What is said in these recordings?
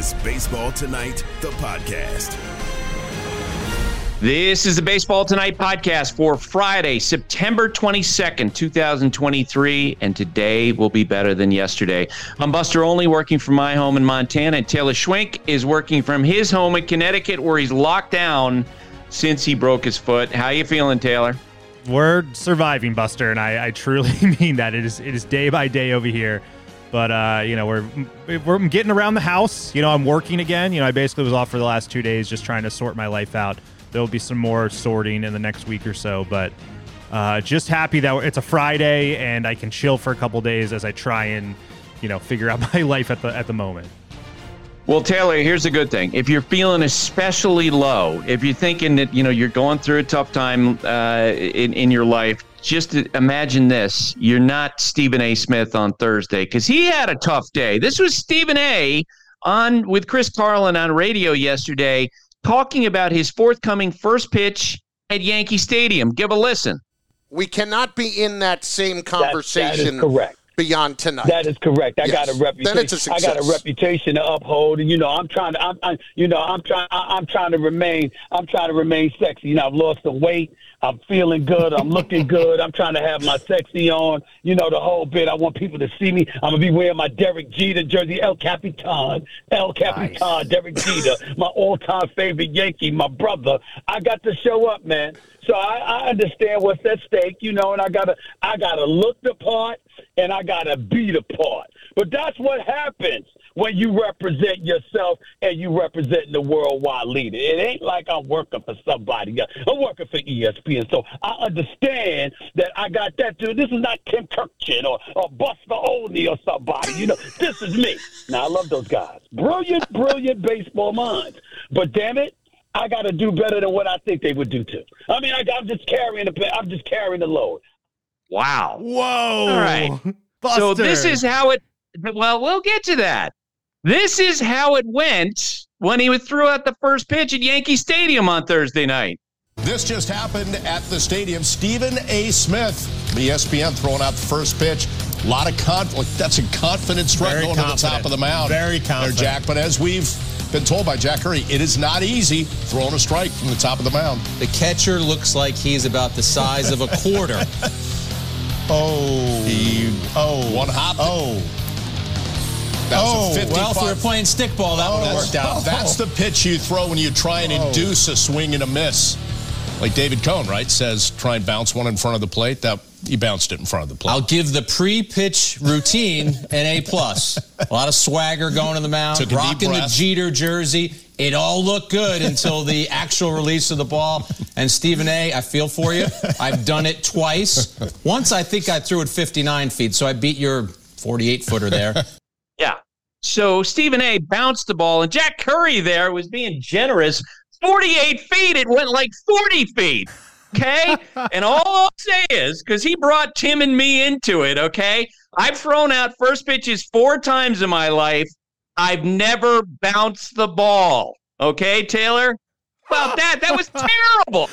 is Baseball Tonight, the podcast. This is the Baseball Tonight podcast for Friday, September 22nd, 2023, and today will be better than yesterday. I'm Buster Olney, working from my home in Montana, and Taylor Schwenk is working from his home in Connecticut, where he's locked down since he broke his foot. How you feeling, Taylor? We're surviving, Buster, and I truly mean that. It is day by day over here. But, we're getting around the house. I'm working again. I basically was off for the last 2 days just trying to sort my life out. There'll be some more sorting in the next week or so, but just happy that it's a Friday and I can chill for a couple days as I try and, figure out my life at the moment. Well, Taylor, here's the good thing. If you're feeling especially low, if you're thinking that, you're going through a tough time in your life, just imagine this. You're not Stephen A. Smith on Thursday because he had a tough day. This was Stephen A. on with Chris Carlin on radio yesterday, talking about his forthcoming first pitch at Yankee Stadium. Give a listen. We cannot be in that same conversation. That is correct. Beyond tonight. That is correct. I got a reputation. Then it's a success. I got a reputation to uphold, and I'm trying to remain sexy. I've lost some weight. I'm feeling good. I'm looking good. I'm trying to have my sexy on. The whole bit. I want people to see me. I'm gonna be wearing my Derek Jeter jersey, El Capitan, nice. Derek Jeter, my all-time favorite Yankee, my brother. I got to show up, man. So I understand what's at stake, and I gotta look the part and I gotta be the part. But that's what happens when you represent yourself and you represent the worldwide leader. It ain't like I'm working for somebody else. I'm working for ESPN. So I understand that I got that too. This is not Tim Kirkchin or Buster Olney or somebody. This is me. Now I love those guys. Brilliant baseball minds. But damn it, I got to do better than what I think they would do too. I mean, I'm just carrying the load. Wow. Whoa. All right. Buster. So this is how it – well, we'll get to that. This is how it went when he threw out the first pitch at Yankee Stadium on Thursday night. This just happened at the stadium. Stephen A. Smith, ESPN, throwing out the first pitch. A lot of confidence. That's a confident strike going to the top of the mound. Very confident. There, Jack. But as we've been told by Jack Curry, it is not easy throwing a strike from the top of the mound. The catcher looks like he's about the size of a quarter. One hop. That was a 55. Well, if we were playing stickball, that would have worked out. That's the pitch you throw when you try and induce a swing and a miss. Like David Cohn, right, says try and bounce one in front of the plate. That he bounced it in front of the plate. I'll give the pre-pitch routine an A+. A lot of swagger going to the mound, rocking the Jeter jersey. It all looked good until the actual release of the ball. And Stephen A., I feel for you. I've done it twice. Once I think I threw it 59 feet, so I beat your 48-footer there. Yeah. So Stephen A. bounced the ball, and Jack Curry there was being generous. 48 feet, it went like 40 feet, okay? And all I'll say is, because he brought Tim and me into it, okay? I've thrown out first pitches 4 times in my life. I've never bounced the ball, okay, Taylor? About that was terrible.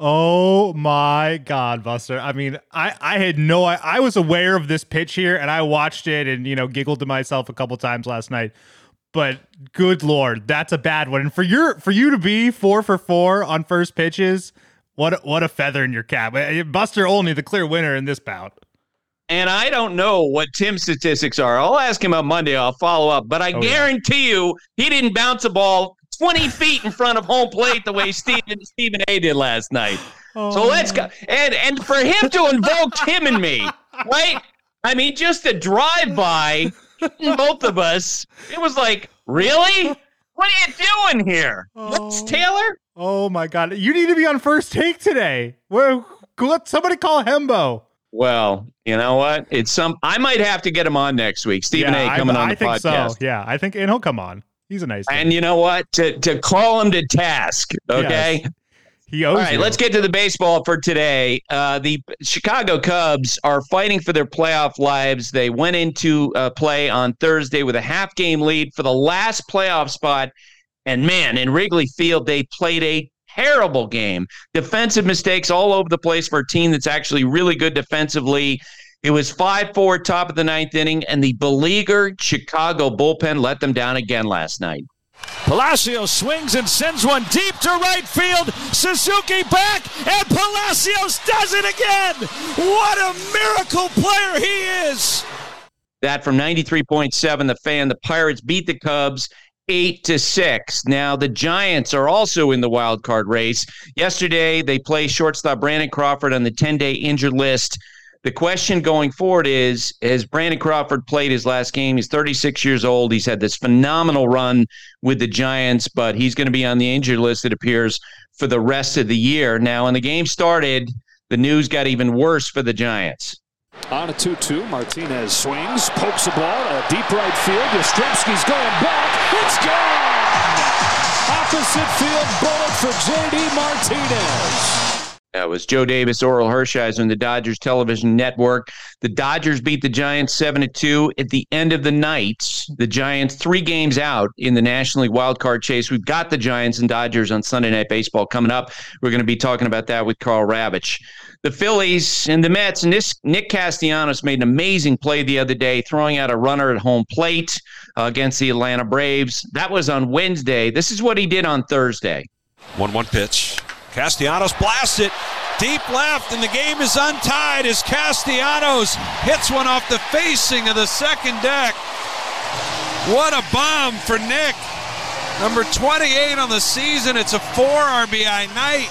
Oh, my God, Buster. I mean, I had I was aware of this pitch here, and I watched it and, giggled to myself a couple times last night. But good Lord, that's a bad one. And for you to be 4 for 4 on first pitches, what a feather in your cap. Buster Olney, the clear winner in this bout. And I don't know what Tim's statistics are. I'll ask him on Monday. I'll follow up. But I guarantee you he didn't bounce a ball 20 feet in front of home plate the way Stephen A. did last night. So let's go. And for him to invoke Tim and me, right? I mean, just a drive-by, both of us, it was like, really? What are you doing here? What's Taylor? Oh, my God. You need to be on First Take today. Somebody call Hembo. Well, you know what? I might have to get him on next week. Stephen A. coming on the podcast. I think so. Yeah, and he'll come on. He's a nice guy. And you know what? To call him to task, okay? Yes. He owes All right, let's get to the baseball for today. The Chicago Cubs are fighting for their playoff lives. They went into play on Thursday with a half-game lead for the last playoff spot. And, man, in Wrigley Field, they played a terrible game. Defensive mistakes all over the place for a team that's actually really good defensively. It was 5-4 top of the ninth inning, and the beleaguered Chicago bullpen let them down again last night. Palacios swings and sends one deep to right field. Suzuki back, and Palacios does it again. What a miracle player he is. That from 93.7 The Fan. The Pirates beat the Cubs 8-6. Now, the Giants are also in the wild card race. Yesterday, they placed shortstop Brandon Crawford on the 10-day injured list. The question going forward is, has Brandon Crawford played his last game? He's 36 years old. He's had this phenomenal run with the Giants, but he's going to be on the injured list, it appears, for the rest of the year. Now, when the game started, the news got even worse for the Giants. On a 2-2, Martinez swings, pokes the ball, a deep right field. Yastrzemski's going back. It's gone! Opposite field bullet for J.D. Martinez. That was Joe Davis, Oral Hershiser on the Dodgers television network. The Dodgers beat the Giants 7-2 at the end of the night. The Giants 3 games out in the National League wildcard chase. We've got the Giants and Dodgers on Sunday Night Baseball coming up. We're going to be talking about that with Carl Ravitch. The Phillies and the Mets, and Nick Castellanos made an amazing play the other day, throwing out a runner at home plate against the Atlanta Braves. That was on Wednesday. This is what he did on Thursday. 1-1 pitch. Castellanos blasts it deep left, and the game is untied as Castellanos hits one off the facing of the second deck. What a bomb for Nick. Number 28 on the season. It's a 4 RBI night.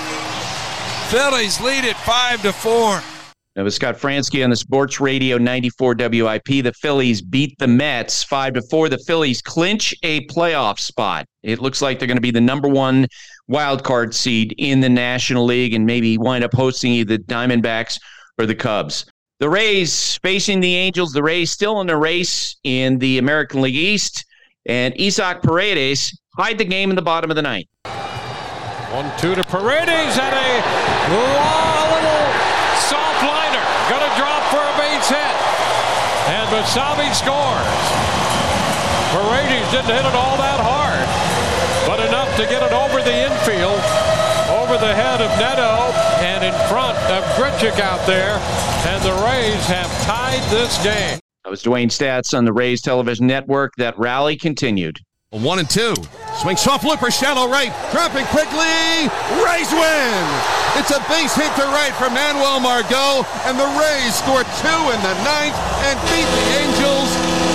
Phillies lead it 5-4. That was Scott Fransky on the Sports Radio 94 WIP. The Phillies beat the Mets 5-4. The Phillies clinch a playoff spot. It looks like they're going to be the number 1 wild card seed in the National League and maybe wind up hosting either the Diamondbacks or the Cubs. The Rays facing the Angels. The Rays still in the race in the American League East. And Isaac Paredes tied the game in the bottom of the ninth. 1-2 to Paredes and a little soft liner. Gonna drop for a base hit. And Basabe scores. Paredes didn't hit it all that hard, but enough to get it over the infield, over the head of Neto, and in front of Grichuk out there. And the Rays have tied this game. That was Dwayne Statz on the Rays television network. That rally continued. 1-2. Swing soft looper, shallow right. Dropping quickly. Rays win. It's a base hit to right from Manuel Margot, and the Rays score 2 in the 9th and beat the Angels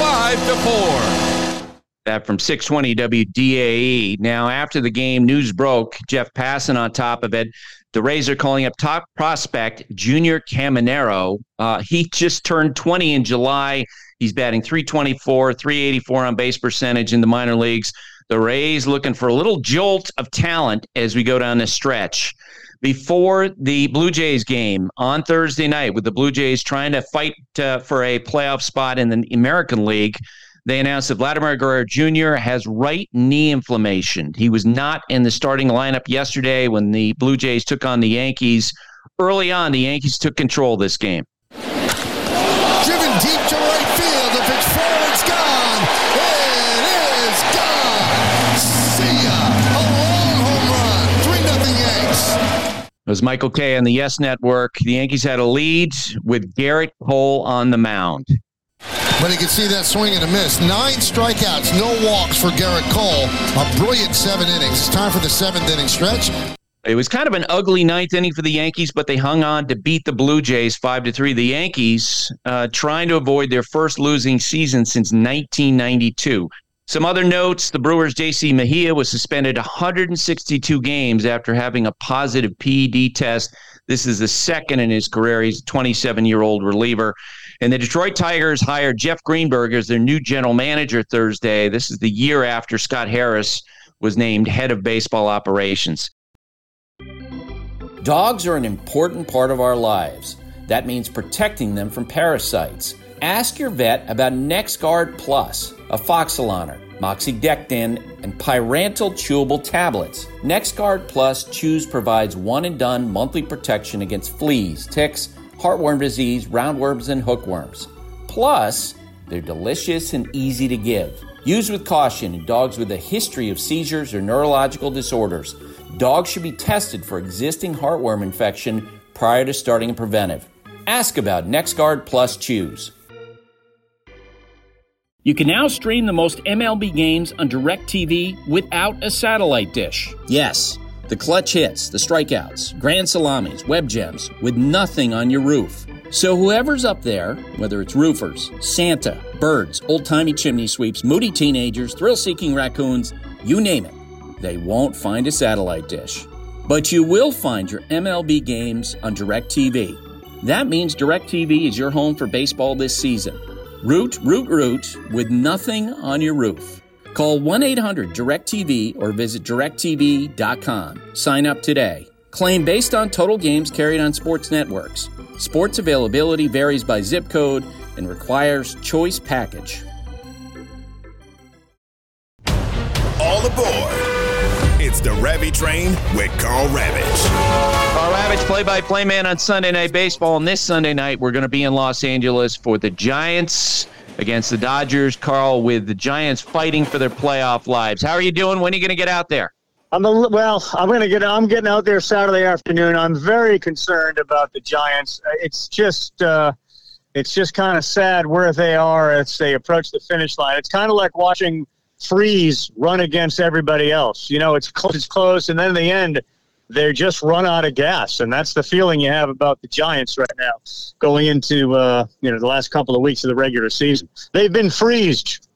5-4. That from 620 WDAE. Now, after the game, news broke. Jeff Passan on top of it. The Rays are calling up top prospect Junior Caminero. He just turned 20 in July. He's batting .324, .384 on base percentage in the minor leagues. The Rays looking for a little jolt of talent as we go down this stretch. Before the Blue Jays game on Thursday night, with the Blue Jays trying to fight for a playoff spot in the American League, they announced that Vladimir Guerrero Jr. has right knee inflammation. He was not in the starting lineup yesterday when the Blue Jays took on the Yankees. Early on, the Yankees took control of this game. Driven deep to right field. If it's full, it's gone. It is gone. See ya. A long home run. 3-0 Yanks. It was Michael Kay on the Yes Network. The Yankees had a lead with Garrett Cole on the mound. But you can see that swing and a miss. 9 strikeouts, no walks for Garrett Cole. A brilliant 7 innings. It's time for the 7th inning stretch. It was kind of an ugly 9th inning for the Yankees, but they hung on to beat the Blue Jays 5-3. The Yankees trying to avoid their first losing season since 1992. Some other notes, the Brewers' J.C. Mejia was suspended 162 games after having a positive PED test. This is the second in his career. He's a 27-year-old reliever. And the Detroit Tigers hired Jeff Greenberg as their new general manager Thursday. This is the year after Scott Harris was named head of baseball operations. Dogs are an important part of our lives. That means protecting them from parasites. Ask your vet about NexGard Plus, Afoxolaner, Moxidectin, and Pyrantel chewable tablets. NexGard Plus Chews provides one-and-done monthly protection against fleas, ticks, heartworm disease, roundworms, and hookworms. Plus, they're delicious and easy to give. Use with caution in dogs with a history of seizures or neurological disorders. Dogs should be tested for existing heartworm infection prior to starting a preventive. Ask about NexGard Plus Chews. You can now stream the most MLB games on DirecTV without a satellite dish. Yes, the clutch hits, the strikeouts, grand salamis, web gems, with nothing on your roof. So whoever's up there, whether it's roofers, Santa, birds, old-timey chimney sweeps, moody teenagers, thrill-seeking raccoons, you name it, they won't find a satellite dish. But you will find your MLB games on DirecTV. That means DirecTV is your home for baseball this season. Root with nothing on your roof. Call 1-800-DIRECTV or visit directtv.com. Sign up today. Claim based on total games carried on sports networks. Sports availability varies by zip code and requires choice package. All aboard. It's the Ravage Train with Carl Ravage. Carl Ravage, play-by-play man on Sunday Night Baseball. And this Sunday night, we're going to be in Los Angeles for the Giants against the Dodgers. Carl, with the Giants fighting for their playoff lives. How are you doing? When are you going to get out there? I'm getting out there Saturday afternoon. I'm very concerned about the Giants. It's just kind of sad where they are as they approach the finish line. It's kind of like watching Freeze run against everybody else. You know, it's close, and then in the end, they just run out of gas, and that's the feeling you have about the Giants right now, going into the last couple of weeks of the regular season. They've been freezed.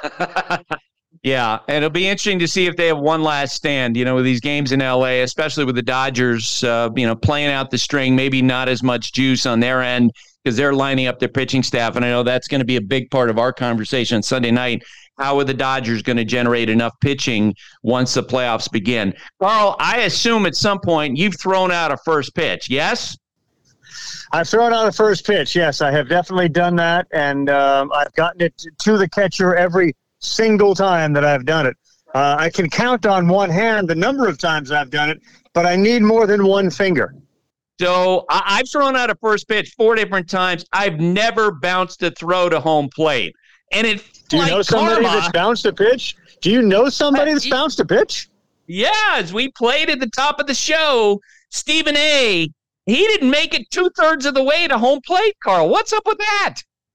Yeah, and it'll be interesting to see if they have one last stand, with these games in L.A., especially with the Dodgers, playing out the string, maybe not as much juice on their end because they're lining up their pitching staff. And I know that's going to be a big part of our conversation Sunday night. How are the Dodgers going to generate enough pitching once the playoffs begin? Carl, I assume at some point you've thrown out a first pitch, yes? I've thrown out a first pitch, yes. I have definitely done that, and I've gotten it to the catcher every single time that I've done it. I can count on one hand the number of times I've done it, but I need more than one finger. So I've thrown out a first pitch 4 different times. I've never bounced a throw to home plate. And do you know somebody that's bounced a pitch? Do you know somebody that's bounced a pitch? Yeah, as we played at the top of the show, Stephen A., he didn't make it 2/3 of the way to home plate, Carl. What's up with that?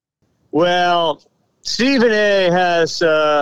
Well, Stephen A. has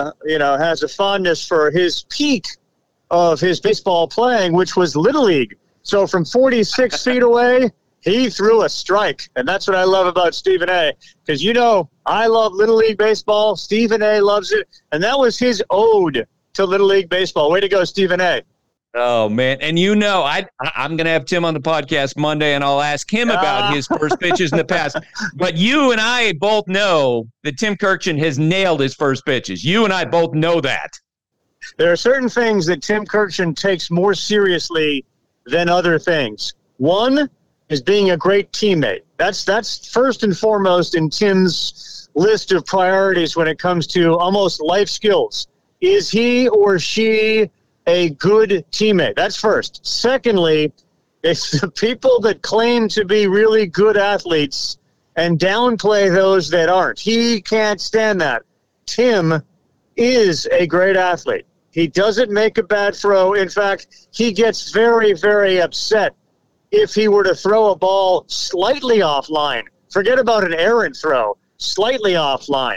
a fondness for his peak of his baseball playing, which was Little League. So from 46 feet away, he threw a strike. And that's what I love about Stephen A. Because, I love Little League baseball. Stephen A. loves it. And that was his ode to Little League baseball. Way to go, Stephen A. Oh, man. And I'm going to have Tim on the podcast Monday, and I'll ask him about his first pitches in the past. But you and I both know that Tim Kurkjian has nailed his first pitches. You and I both know that. There are certain things that Tim Kurkjian takes more seriously than other things. One is being a great teammate. That's first and foremost in Tim's list of priorities when it comes to almost life skills. Is he or she a good teammate? That's first. Secondly, it's the people that claim to be really good athletes and downplay those that aren't. He can't stand that. Tim is a great athlete. He doesn't make a bad throw. In fact, he gets very, very upset if he were to throw a ball slightly offline. Forget about an errant throw, slightly offline.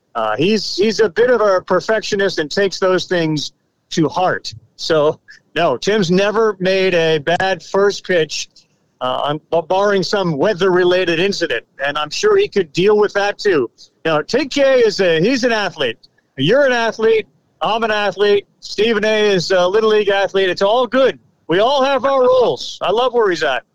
He's a bit of a perfectionist and takes those things to heart. So, no, Tim's never made a bad first pitch, barring some weather-related incident, and I'm sure he could deal with that too. Tig K he's an athlete. You're an athlete. I'm an athlete. Stephen A. is a Little League athlete. It's all good. We all have our roles. I love where he's at.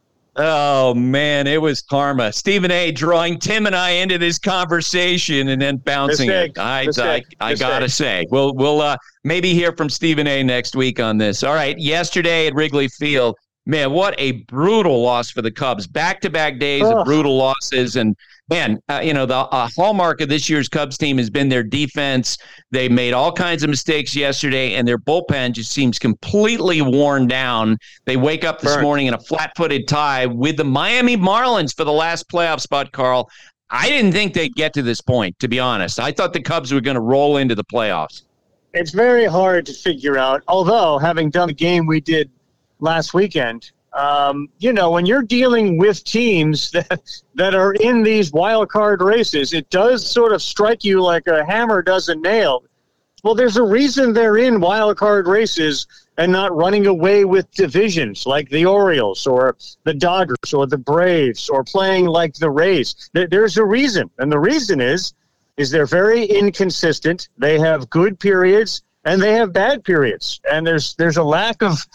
Oh, man, it was karma. Stephen A. drawing Tim and I into this conversation and then bouncing it. I got to say. We'll maybe hear from Stephen A. next week on this. All right, yesterday at Wrigley Field, man, what a brutal loss for the Cubs. Back-to-back days of brutal losses. And, man, the hallmark of this year's Cubs team has been their defense. They made all kinds of mistakes yesterday, and their bullpen just seems completely worn down. They wake up this morning in a flat-footed tie with the Miami Marlins for the last playoff spot, Carl. I didn't think they'd get to this point, to be honest. I thought the Cubs were going to roll into the playoffs. It's very hard to figure out, although having done the game we did last weekend, when you're dealing with teams that are in these wild card races, it does sort of strike you like a hammer does a nail. Well, there's a reason they're in wild card races and not running away with divisions like the Orioles or the Dodgers or the Braves or playing like the Rays. There's a reason. And the reason is they're very inconsistent. They have good periods and they have bad periods. And there's a lack of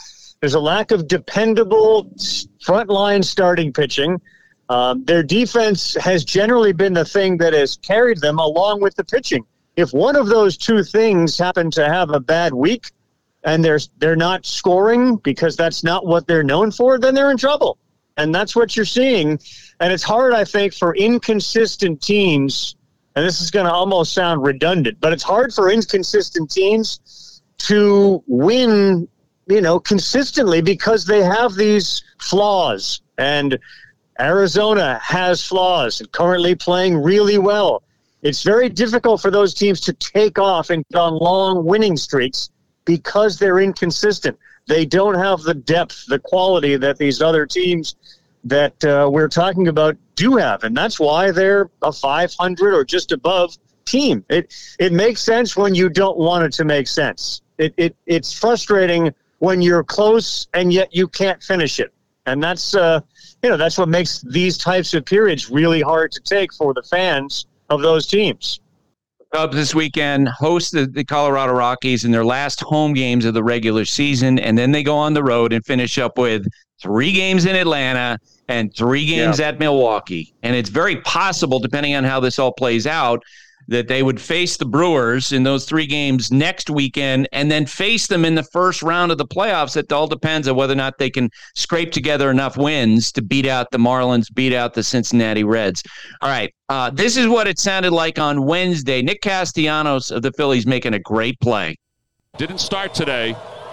dependable frontline starting pitching. Their defense has generally been the thing that has carried them along with the pitching. If one of those two things happen to have a bad week and they're not scoring because that's not what they're known for, then they're in trouble. And that's what you're seeing. And it's hard, I think, for inconsistent teams, and this is going to almost sound redundant, but it's hard for inconsistent teams to win, consistently because they have these flaws. And Arizona has flaws and currently playing really well. It's very difficult for those teams to take off and get on long winning streaks because they're inconsistent. They don't have the depth, the quality that these other teams that we're talking about do have. And that's why they're a 500 or just above team. It makes sense when you don't want it to make sense. It's frustrating when you're close and yet you can't finish it. And that's what makes these types of periods really hard to take for the fans of those teams. Cubs this weekend host the Colorado Rockies in their last home games of the regular season, and then they go on the road and finish up with 3 games in Atlanta and 3 games at Milwaukee. And it's very possible, depending on how this all plays out, that they would face the Brewers in those 3 games next weekend and then face them in the first round of the playoffs. It all depends on whether or not they can scrape together enough wins to beat out the Marlins, beat out the Cincinnati Reds. All right, this is what it sounded like on Wednesday. Nick Castellanos of the Phillies making a great play. Didn't start today.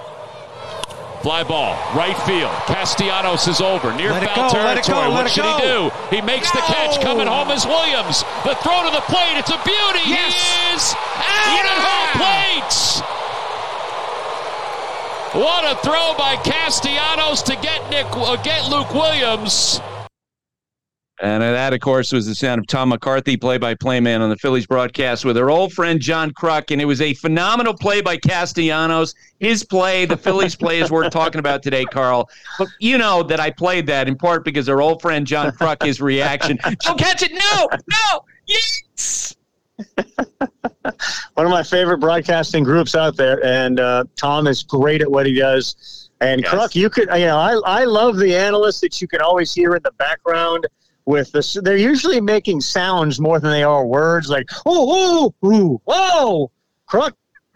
Fly ball, right field. Castellanos is over, near foul territory. What should he do? He makes the catch. Coming home is Williams. The throw to the plate. It's a beauty. Yes. He is out at home plate. What a throw by Castellanos to get Luke Williams. And that, of course, was the sound of Tom McCarthy, play-by-play man on the Phillies broadcast with our old friend John Kruk. And it was a phenomenal play by Castellanos. His play, the Phillies play, is worth talking about today, Carl. But you know that I played that in part because our old friend John Kruk, his reaction. Don't catch it. No, yes. One of my favorite broadcasting groups out there. And Tom is great at what he does. And yes. Kruk, you could, I love the analysts that you can always hear in the background. With this, they're usually making sounds more than they are words, like "oh, oh, ooh, whoa." Kruk,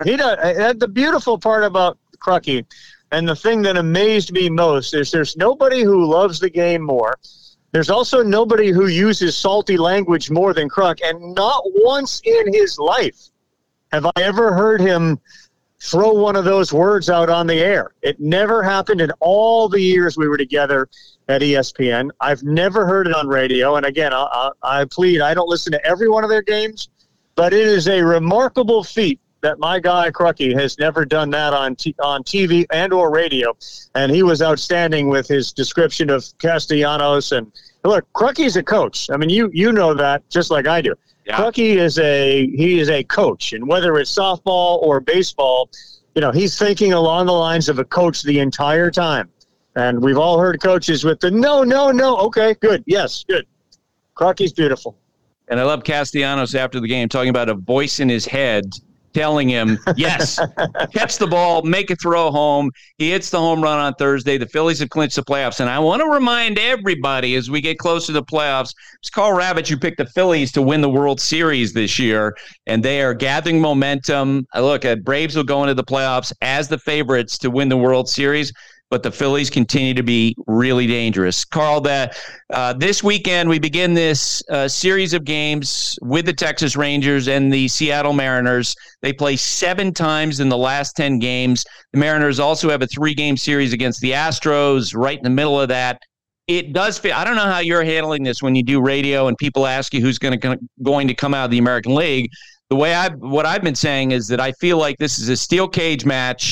the beautiful part about Krucky, and the thing that amazed me most is there's nobody who loves the game more. There's also nobody who uses salty language more than Kruk, and not once in his life have I ever heard him throw one of those words out on the air. It never happened in all the years we were together at ESPN. I've never heard it on radio. And again, I plead, I don't listen to every one of their games, but it is a remarkable feat that my guy Krucky has never done that on TV and or radio. And he was outstanding with his description of Castellanos. And look, Krucky's a coach. I mean, you know that just like I do. Yeah. Krucky is a coach, and whether it's softball or baseball, he's thinking along the lines of a coach the entire time. And we've all heard coaches with the no. Okay, good. Yes, good. Krucky's beautiful. And I love Castellanos after the game talking about a voice in his head telling him, yes, catch the ball, make a throw home. He hits the home run on Thursday. The Phillies have clinched the playoffs. And I want to remind everybody as we get closer to the playoffs, it's Carl Ravitch who picked the Phillies to win the World Series this year, and they are gathering momentum. Look, Braves will go into the playoffs as the favorites to win the World Series, but the Phillies continue to be really dangerous. Carl, this weekend we begin this series of games with the Texas Rangers and the Seattle Mariners. They play 7 times in the last 10 games. The Mariners also have a 3-game series against the Astros right in the middle of that. It does feel, I don't know how you're handling this when you do radio and people ask you who's going to come out of the American League. What I've been saying is that I feel like this is a steel cage match.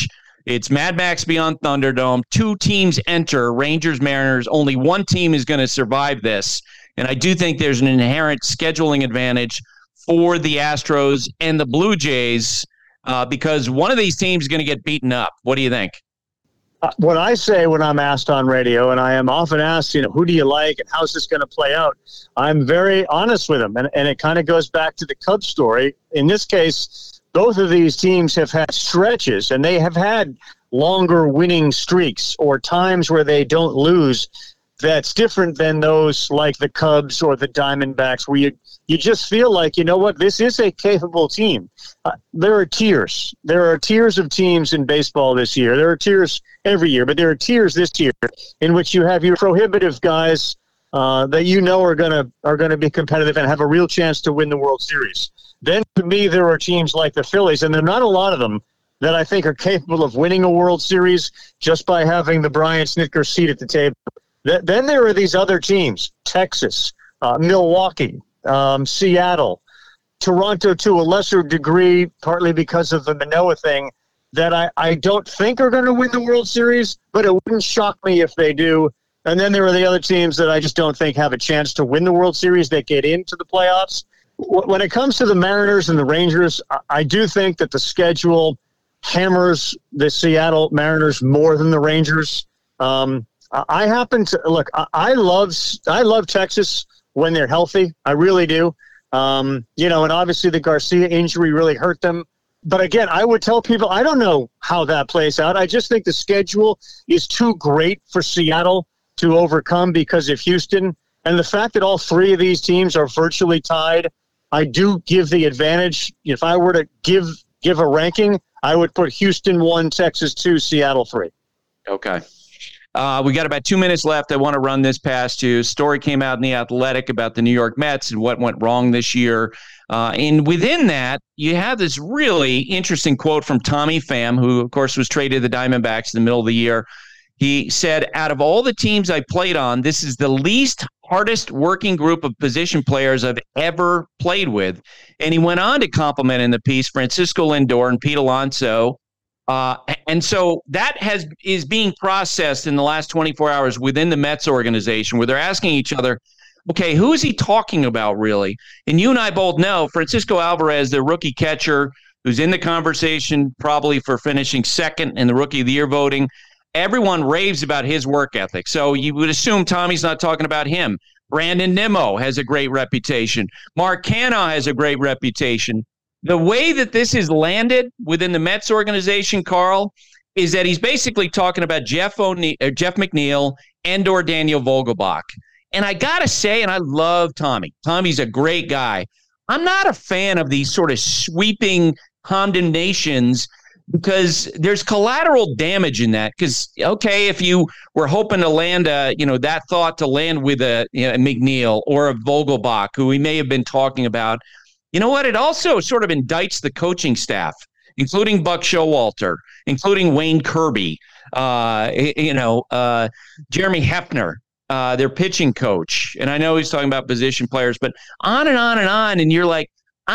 It's Mad Max Beyond Thunderdome. 2 teams enter, Rangers, Mariners. Only one team is going to survive this. And I do think there's an inherent scheduling advantage for the Astros and the Blue Jays because one of these teams is going to get beaten up. What do you think? What I say when I'm asked on radio, and I am often asked, who do you like and how's this going to play out? I'm very honest with them. And it kind of goes back to the Cubs story. In this case, both of these teams have had stretches, and they have had longer winning streaks or times where they don't lose. That's different than those like the Cubs or the Diamondbacks where you just feel like, this is a capable team. There are tiers. There are tiers of teams in baseball this year. There are tiers every year, but there are tiers this year in which you have your prohibitive guys that are gonna be competitive and have a real chance to win the World Series. Then to me, there are teams like the Phillies, and there are not a lot of them that I think are capable of winning a World Series just by having the Brian Snitker seat at the table. Then there are these other teams, Texas, Milwaukee, Seattle, Toronto to a lesser degree, partly because of the Manoah thing, that I don't think are going to win the World Series, but it wouldn't shock me if they do. And then there are the other teams that I just don't think have a chance to win the World Series that get into the playoffs. When it comes to the Mariners and the Rangers, I do think that the schedule hammers the Seattle Mariners more than the Rangers. I happen to look. I love Texas when they're healthy. I really do. And obviously the Garcia injury really hurt them. But again, I would tell people I don't know how that plays out. I just think the schedule is too great for Seattle to overcome because of Houston, and the fact that all 3 of these teams are virtually tied. I do give the advantage. If I were to give a ranking, I would put Houston 1, Texas 2, Seattle 3. Okay. We got about 2 minutes left. I want to run this past you. Story came out in The Athletic about the New York Mets and what went wrong this year. And within that, you have this really interesting quote from Tommy Pham, who, of course, was traded to the Diamondbacks in the middle of the year. He said, out of all the teams I played on, this is the least hardest working group of position players I've ever played with. And he went on to compliment in the piece Francisco Lindor and Pete Alonso. And so that is being processed in the last 24 hours within the Mets organization, where they're asking each other, okay, who is he talking about really? And you and I both know Francisco Alvarez, the rookie catcher, who's in the conversation probably for finishing second in the Rookie of the Year voting. Everyone raves about his work ethic. So you would assume Tommy's not talking about him. Brandon Nimmo has a great reputation. Mark Canha has a great reputation. The way that this is landed within the Mets organization, Carl, is that he's basically talking about Jeff McNeil and or Daniel Vogelbach. And I got to say, and I love Tommy. Tommy's a great guy. I'm not a fan of these sort of sweeping condemnations because there's collateral damage in that. Because, okay, if you were hoping to land that thought to land with a McNeil or a Vogelbach, who we may have been talking about, you know what? It also sort of indicts the coaching staff, including Buck Showalter, including Wayne Kirby, Jeremy Hefner, their pitching coach. And I know he's talking about position players, but on and on and on. And you're like,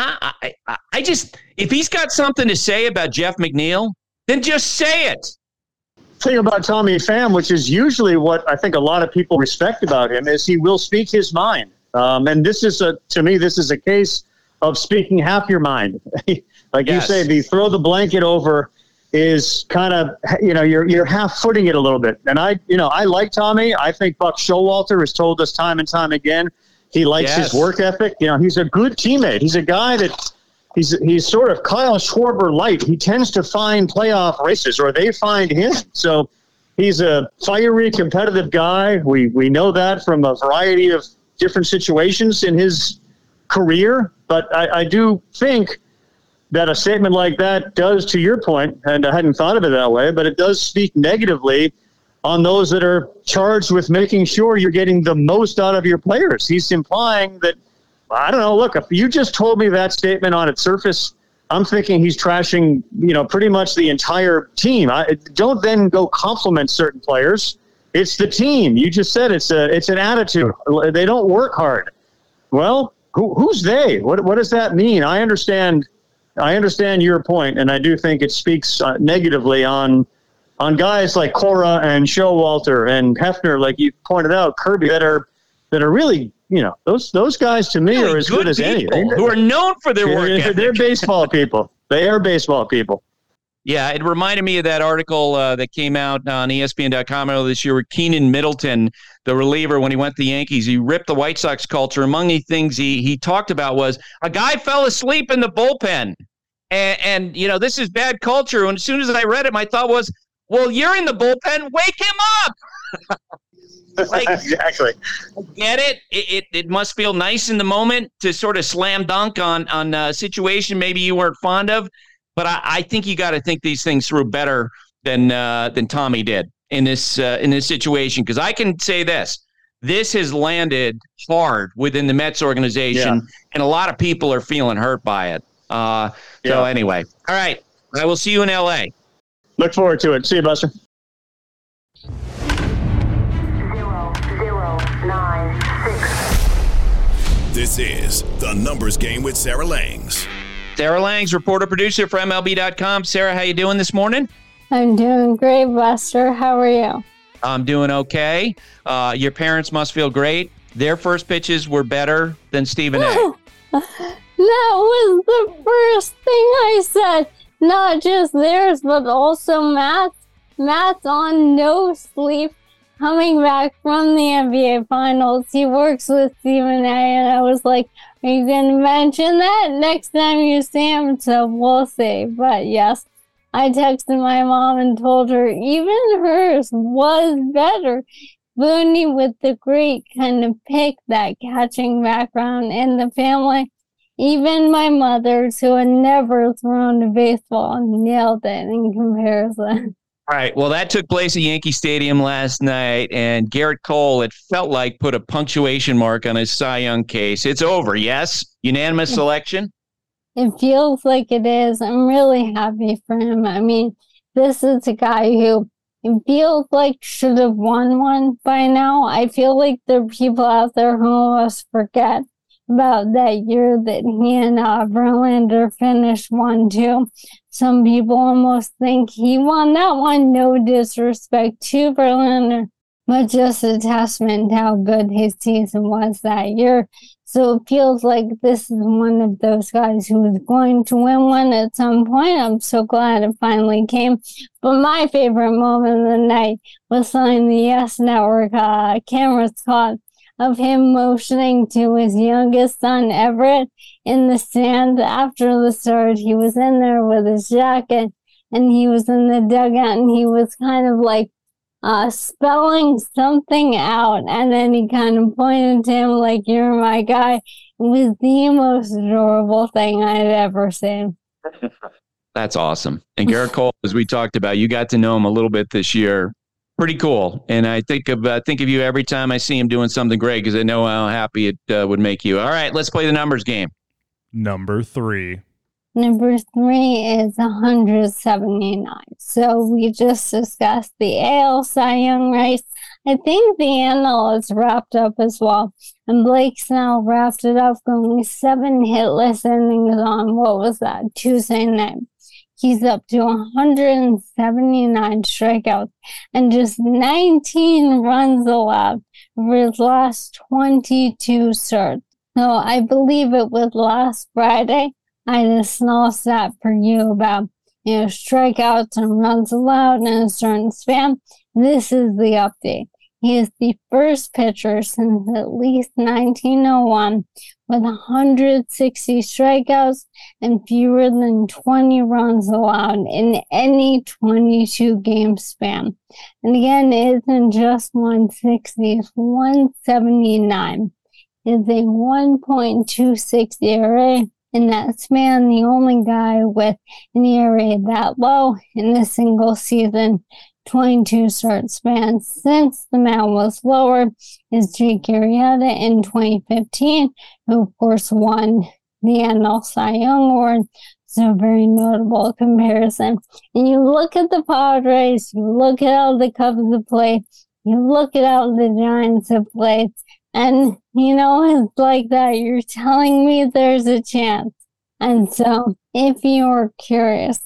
I just, if he's got something to say about Jeff McNeil, then just say it. Thing about Tommy Pham, which is usually what I think a lot of people respect about him, is he will speak his mind. And this is to me, this is a case of speaking half your mind. Like yes. You say, the throw the blanket over is kind of, you're half footing it a little bit. And I like Tommy. I think Buck Showalter has told us time and time again, he likes his work ethic. He's a good teammate. He's a guy that he's sort of Kyle Schwarber light. He tends to find playoff races, or they find him. So he's a fiery, competitive guy. We know that from a variety of different situations in his career. But I do think that a statement like that does, to your point, and I hadn't thought of it that way, but it does speak negatively on those that are charged with making sure you're getting the most out of your players. He's implying that, I don't know, look, if you just told me that statement on its surface, I'm thinking he's trashing, pretty much the entire team. Don't then go compliment certain players. It's the team. You just said it's an attitude. They don't work hard. Well, who's they? What does that mean? I understand your point, and I do think it speaks negatively on on guys like Cora and Showalter and Hefner, like you pointed out, Kirby, that are really, those guys to me are as good as any. Who are known for their work ethic. They're baseball people. They are baseball people. Yeah, it reminded me of that article that came out on ESPN.com earlier this year with Keenan Middleton, the reliever, when he went to the Yankees. He ripped the White Sox culture. Among the things he talked about was a guy fell asleep in the bullpen. And this is bad culture. And as soon as I read it, my thought was, well, you're in the bullpen. Wake him up. Exactly. Get it? It must feel nice in the moment to sort of slam dunk on a situation maybe you weren't fond of. But I think you got to think these things through better than Tommy did in this situation. Because I can say this has landed hard within the Mets organization, and a lot of people are feeling hurt by it. So anyway, all right, I will see you in L.A. Look forward to it. See you, Buster. 0096. This is The Numbers Game with Sarah Langs. Sarah Langs, reporter-producer for MLB.com. Sarah, how you doing this morning? I'm doing great, Buster. How are you? I'm doing okay. Your parents must feel great. Their first pitches were better than Stephen A. That was the first thing I said. Not just theirs, but also Matt's. Matt's on no sleep coming back from the NBA Finals. He works with Stephen A. And I was like, are you going to mention that next time you see him? So we'll see. But yes, I texted my mom and told her even hers was better. Booney with the great kind of pick, that catching background in the family. Even my mother, who had never thrown a baseball, nailed it in comparison. All right. Well, that took place at Yankee Stadium last night, and Garrett Cole, it felt like, put a punctuation mark on his Cy Young case. It's over, yes? Unanimous selection? It feels like it is. I'm really happy for him. I mean, this is a guy who it feels like should have won one by now. I feel like there are people out there who almost forget about that year that he and Verlander finished 1-2. Some people almost think he won that one. No disrespect to Verlander, but just a testament to how good his season was that year. So it feels like this is one of those guys who was going to win one at some point. I'm so glad it finally came. But my favorite moment of the night was on the Yes Network cameras caught of him motioning to his youngest son, Everett, in the stand after the start. He was in there with his jacket, and he was in the dugout, and he was kind of like spelling something out, and then he kind of pointed to him like, you're my guy. It was the most adorable thing I'd ever seen. That's awesome. And Garrett Cole, as we talked about, you got to know him a little bit this year. Pretty cool. And I think of you every time I see him doing something great because I know how happy it would make you. All right, let's play the numbers game. Number 3. Number 3 is 179. So we just discussed the AL Cy Young race. I think the NL is wrapped up as well. And Blake Snell wrapped it up going 7 hitless innings on, what was that, Tuesday night. He's up to 179 strikeouts and just 19 runs allowed for his last 22 starts. So I believe it was last Friday. I had a small stat for you about, strikeouts and runs allowed in a certain span. This is the update. He is the first pitcher since at least 1901 with 160 strikeouts and fewer than 20 runs allowed in any 22-game span. And again, it isn't just 160, it's 179. It's a 1.26 ERA. In that span, the only guy with an ERA that low in a single season 22 start span since the man was lower is Jake Arrieta in 2015, who of course won the NL Cy Young Award. So a very notable comparison. And you look at the Padres, you look at how the Cubs have played, you look at how the Giants have played, and it's like that. You're telling me there's a chance. And so if you're curious,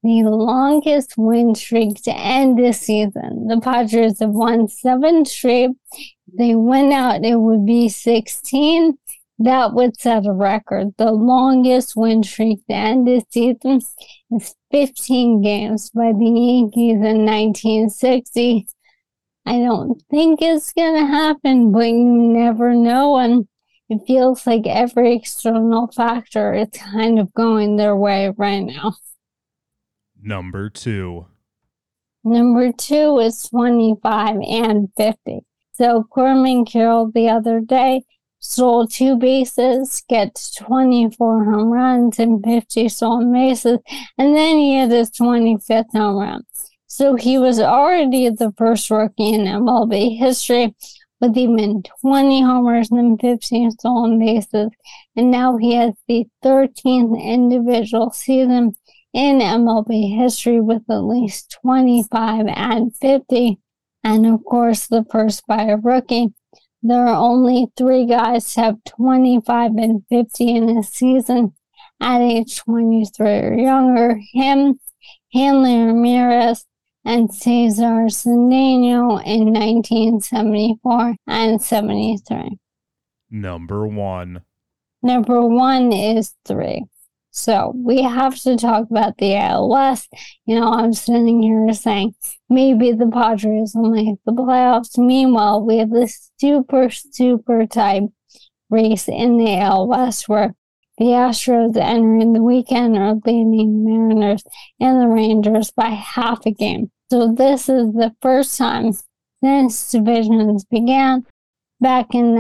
the longest win streak to end this season. The Padres have won 7 straight. If they win out, it would be 16. That would set a record. The longest win streak to end this season is 15 games by the Yankees in 1960. I don't think it's going to happen, but you never know. And it feels like every external factor is kind of going their way right now. Number 2. Number 2 is 25 and 50. So Corbin Carroll the other day stole 2 bases, gets 24 home runs and 50 stolen bases, and then he had his 25th home run. So he was already the first rookie in MLB history with even 20 homers and 15 stolen bases, and now he has the 13th individual season in MLB history with at least 25 and 50, and of course the first by a rookie. There are only 3 guys to have 25 and 50 in a season at age 23 or younger. Him, Hanley Ramirez, and Cesar Cedeno in 1974 and 73. Number 1. Number 1 is 3. So we have to talk about the AL West. You know, I'm sitting here saying maybe the Padres will make the playoffs. Meanwhile, we have this super tight race in the AL West where the Astros entering the weekend are leading the Mariners and the Rangers by half a game. So this is the first time since divisions began back in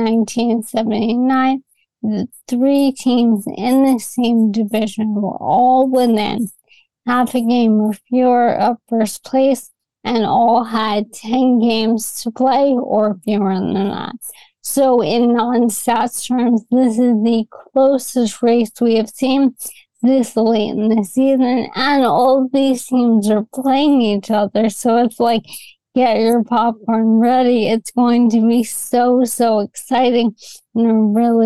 1979. The 3 teams in the same division were all within half a game or fewer of first place and all had 10 games to play or fewer than that. So in non-stats terms, this is the closest race we have seen this late in the season, and all of these teams are playing each other. So it's like, get your popcorn ready. It's going to be so exciting. And I'm really,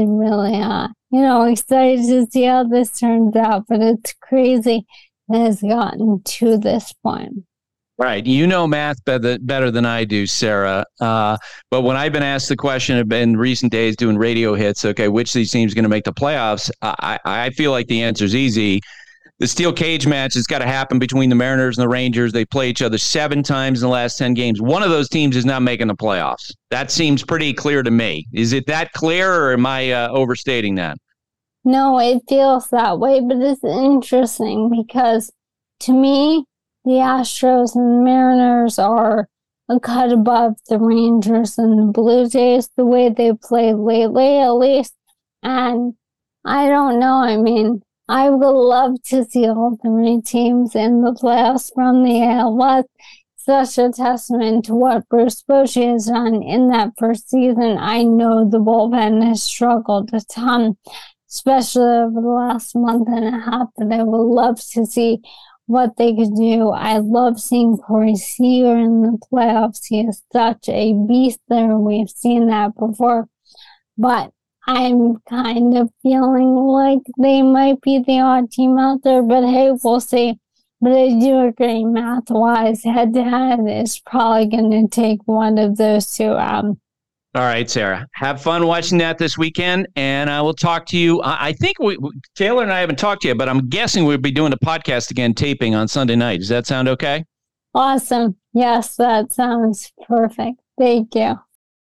excited to see how this turns out. But it's crazy that it's gotten to this point. Right. You know math better than I do, Sarah. But when I've been asked the question in recent days doing radio hits, okay, which of these teams is going to make the playoffs? I feel like the answer is easy. The steel cage match has got to happen between the Mariners and the Rangers. They play each other 7 times in the last 10 games. One of those teams is not making the playoffs. That seems pretty clear to me. Is it that clear, or am I overstating that? No, it feels that way, but it's interesting because to me, the Astros and the Mariners are a cut above the Rangers and the Blue Jays, the way they played lately, at least. And I don't know. I mean, I would love to see all 3 teams in the playoffs from the AL West. Such a testament to what Bruce Bochy has done in that first season. I know the bullpen has struggled a ton, especially over the last month and a half, but I would love to see what they could do. I love seeing Corey Seager in the playoffs. He is such a beast there. We've seen that before. But I'm kind of feeling like they might be the odd team out there, but hey, we'll see. But I do agree, math-wise, head-to-head is probably going to take one of those 2 out. All right, Sarah. Have fun watching that this weekend, and I will talk to you. I think Taylor and I haven't talked to you, but I'm guessing we'll be doing a podcast again, taping on Sunday night. Does that sound okay? Awesome. Yes, that sounds perfect. Thank you.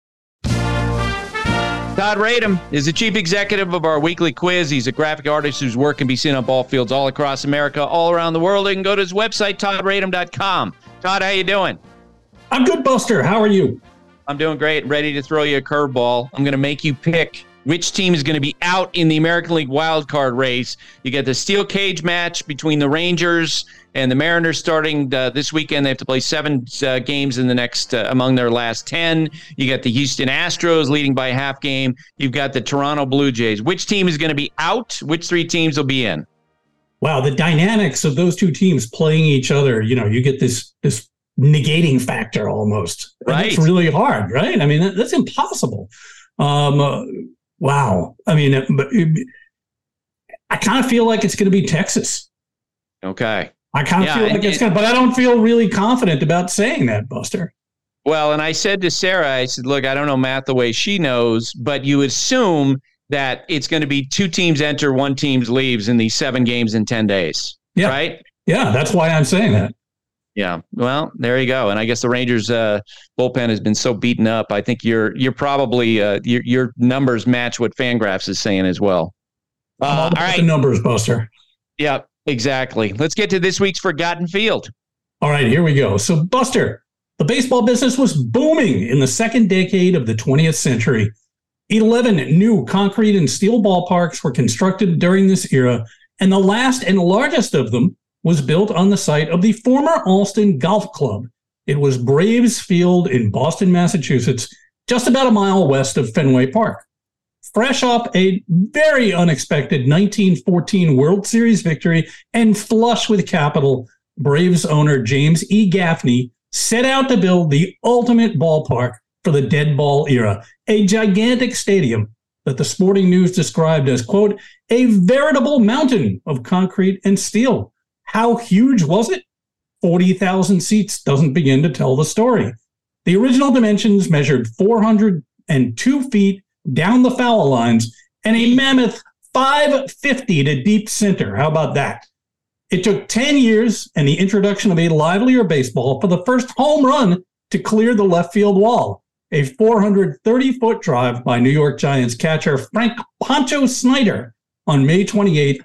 Todd Radom is the chief executive of our weekly quiz. He's a graphic artist whose work can be seen on ball fields all across America, all around the world. You can go to his website, toddradom.com. Todd, how you doing? I'm good, Buster. How are you? I'm doing great. Ready to throw you a curveball. I'm going to make you pick which team is going to be out in the American League wildcard race. You get the steel cage match between the Rangers and the Mariners starting this weekend. They have to play 7 games in the next among their last 10. You got the Houston Astros leading by a half game. You've got the Toronto Blue Jays. Which team is going to be out? Which 3 teams will be in? Wow, the dynamics of those 2 teams playing each other, you get this negating factor almost. Right. It's really hard, right? I mean, that's impossible. Wow. I mean, but I kind of feel like it's going to be Texas. Okay. I kind of feel like it's going to, but I don't feel really confident about saying that, Buster. Well, and I said to Sarah, I said, look, I don't know math the way she knows, but you assume that it's going to be 2 teams enter, 1 team leaves in these 7 games in 10 days. Yeah. Right? Yeah, that's why I'm saying that. Yeah. Well, there you go. And I guess the Rangers bullpen has been so beaten up. I think you're probably your numbers match what Fangraphs is saying as well. All right. The numbers, Buster. Yeah, exactly. Let's get to this week's Forgotten Field. All right, here we go. So, Buster, the baseball business was booming in the second decade of the 20th century. 11 new concrete and steel ballparks were constructed during this era, and the last and largest of them was built on the site of the former Alston Golf Club. It was Braves Field in Boston, Massachusetts, just about a mile west of Fenway Park. Fresh off a very unexpected 1914 World Series victory and flush with capital, Braves owner James E. Gaffney set out to build the ultimate ballpark for the dead ball era, a gigantic stadium that the Sporting News described as, quote, a veritable mountain of concrete and steel. How huge was it? 40,000 seats doesn't begin to tell the story. The original dimensions measured 402 feet down the foul lines and a mammoth 550 to deep center. How about that? It took 10 years and the introduction of a livelier baseball for the first home run to clear the left field wall, a 430-foot drive by New York Giants catcher Frank Pancho Snyder on May 28,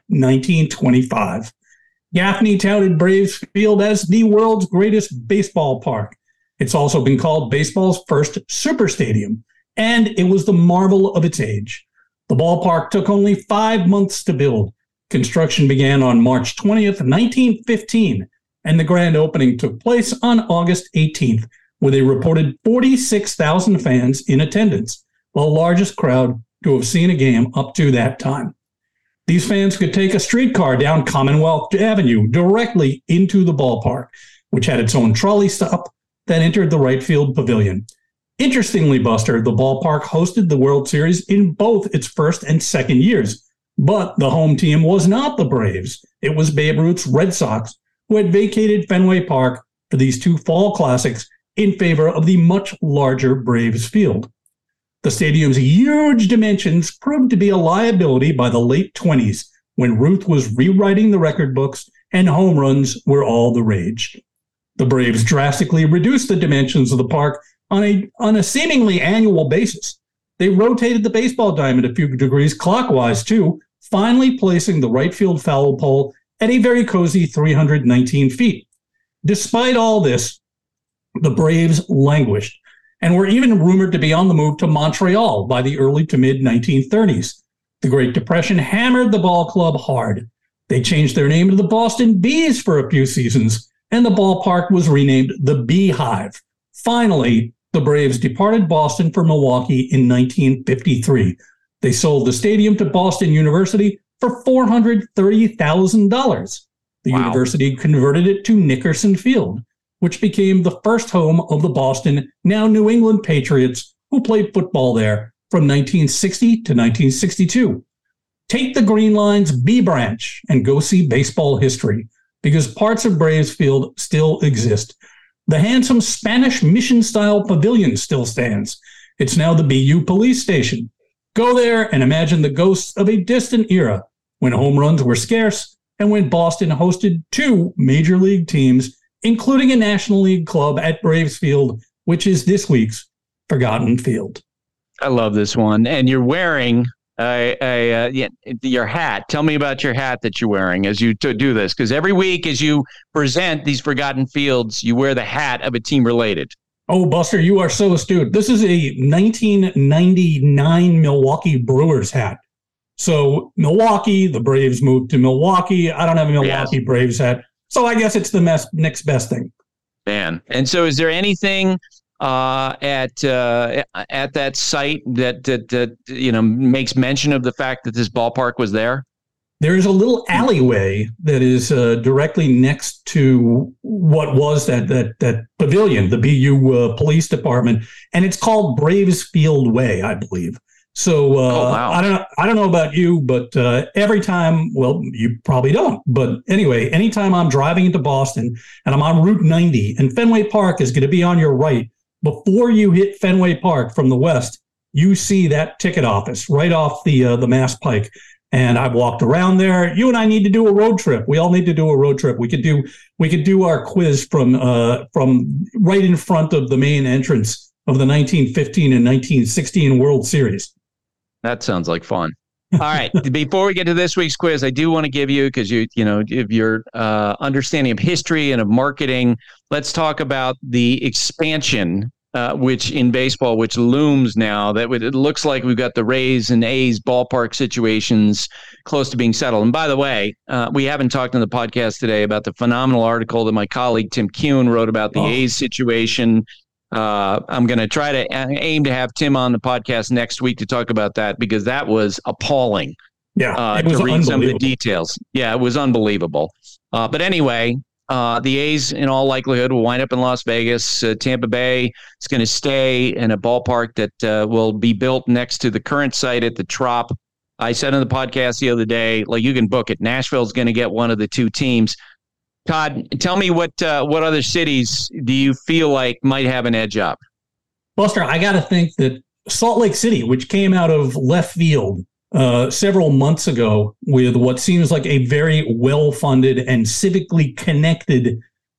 1925. Gaffney touted Braves Field as the world's greatest baseball park. It's also been called baseball's first superstadium, and it was the marvel of its age. The ballpark took only 5 months to build. Construction began on March 20th, 1915, and the grand opening took place on August 18th, with a reported 46,000 fans in attendance, the largest crowd to have seen a game up to that time. These fans could take a streetcar down Commonwealth Avenue directly into the ballpark, which had its own trolley stop that entered the right field pavilion. Interestingly, Buster, the ballpark hosted the World Series in both its first and second years, but the home team was not the Braves. It was Babe Ruth's Red Sox, who had vacated Fenway Park for these 2 fall classics in favor of the much larger Braves Field. The stadium's huge dimensions proved to be a liability by the late 20s, when Ruth was rewriting the record books and home runs were all the rage. The Braves drastically reduced the dimensions of the park on a seemingly annual basis. They rotated the baseball diamond a few degrees clockwise, too, finally placing the right field foul pole at a very cozy 319 feet. Despite all this, the Braves languished and were even rumored to be on the move to Montreal by the early to mid-1930s. The Great Depression hammered the ball club hard. They changed their name to the Boston Bees for a few seasons, and the ballpark was renamed the Beehive. Finally, the Braves departed Boston for Milwaukee in 1953. They sold the stadium to Boston University for $430,000. The university converted it to Nickerson Field, which became the first home of the Boston, now New England Patriots, who played football there from 1960 to 1962. Take the Green Line's B branch and go see baseball history, because parts of Braves Field still exist. The handsome Spanish Mission-style pavilion still stands. It's now the BU police station. Go there and imagine the ghosts of a distant era when home runs were scarce and when Boston hosted 2 major league teams, including a National League club at Braves Field, which is this week's Forgotten Field. I love this one. And you're wearing your hat. Tell me about your hat that you're wearing as you do this, because every week as you present these Forgotten Fields, you wear the hat of a team related. Oh, Buster, you are so astute. This is a 1999 Milwaukee Brewers hat. So Milwaukee, the Braves moved to Milwaukee. I don't have a Milwaukee Braves hat, so I guess it's the next best thing. Man, and so is there anything at that site that makes mention of the fact that this ballpark was there? There is a little alleyway that is directly next to what was that pavilion, the BU Police Department, and it's called Braves Field Way, I believe. So I don't know about you, but every time, well, you probably don't. But anyway, anytime I'm driving into Boston and I'm on Route 90 and Fenway Park is going to be on your right, before you hit Fenway Park from the west, you see that ticket office right off the Mass Pike. And I've walked around there. You and I need to do a road trip. We all need to do a road trip. We could do our quiz from right in front of the main entrance of the 1915 and 1916 World Series. That sounds like fun. All right. Before we get to this week's quiz, I do want to give you, because you know, of your understanding of history and of marketing, let's talk about the expansion, which in baseball, which looms now. It looks like we've got the Rays and A's ballpark situations close to being settled. And by the way, we haven't talked on the podcast today about the phenomenal article that my colleague Tim Kuhn wrote about the A's situation. I'm going to try to aim to have Tim on the podcast next week to talk about that, because that was appalling. Yeah, it was to read some of the details. Yeah, it was unbelievable. But anyway, the A's in all likelihood will wind up in Las Vegas. Tampa Bay is going to stay in a ballpark that will be built next to the current site at the Trop. I said on the podcast the other day, like, you can book it. Nashville's going to get one of the two teams. Todd, tell me what other cities do you feel like might have an edge up? Buster, I got to think that Salt Lake City, which came out of left field several months ago with what seems like a very well-funded and civically connected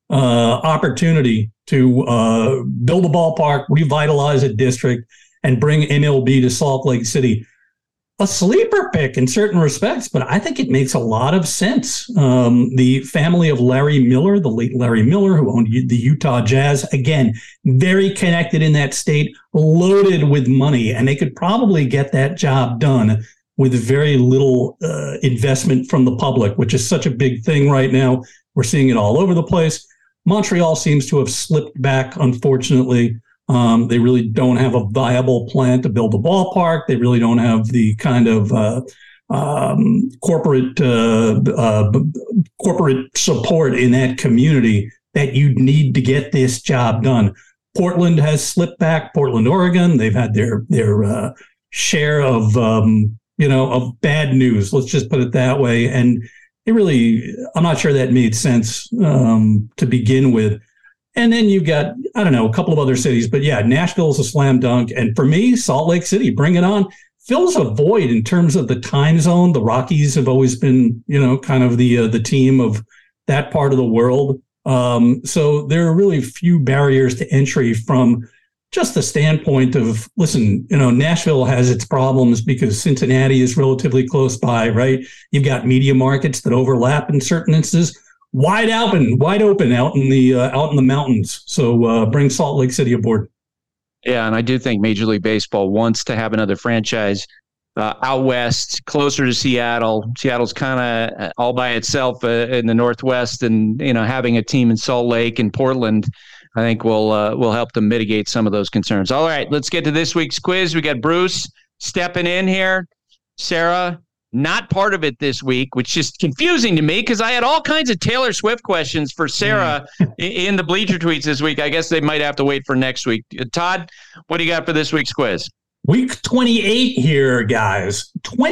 opportunity to build a ballpark, revitalize a district, and bring MLB to Salt Lake City. A sleeper pick in certain respects, but I think it makes a lot of sense. The family of Larry Miller, the late Larry Miller, who owned the Utah Jazz, again, very connected in that state, loaded with money, and they could probably get that job done with very little investment from the public, which is such a big thing right now. We're seeing it all over the place. Montreal seems to have slipped back, unfortunately. They really don't have a viable plan to build a ballpark. They really don't have the kind of corporate support in that community that you'd need to get this job done. Portland has slipped back. Portland, Oregon, they've had their share of of bad news. Let's just put it that way. And I'm not sure that made sense to begin with. And then you've got, I don't know, a couple of other cities. But yeah, Nashville's a slam dunk. And for me, Salt Lake City, bring it on. Fills a void in terms of the time zone. The Rockies have always been, kind of the team of that part of the world. So there are really few barriers to entry from just the standpoint of, listen, Nashville has its problems because Cincinnati is relatively close by, right? You've got media markets that overlap in certain instances. Wide open out in the mountains. So bring Salt Lake City aboard. Yeah, and I do think Major League Baseball wants to have another franchise out west, closer to Seattle. Seattle's kind of all by itself in the Northwest, and having a team in Salt Lake and Portland, I think will help them mitigate some of those concerns. All right, let's get to this week's quiz. We got Bruce stepping in here. Sarah, not part of it this week, which is confusing to me because I had all kinds of Taylor Swift questions for Sarah in the Bleacher Tweets this week. I guess they might have to wait for next week. Todd, what do you got for this week's quiz? Week 28 here, guys.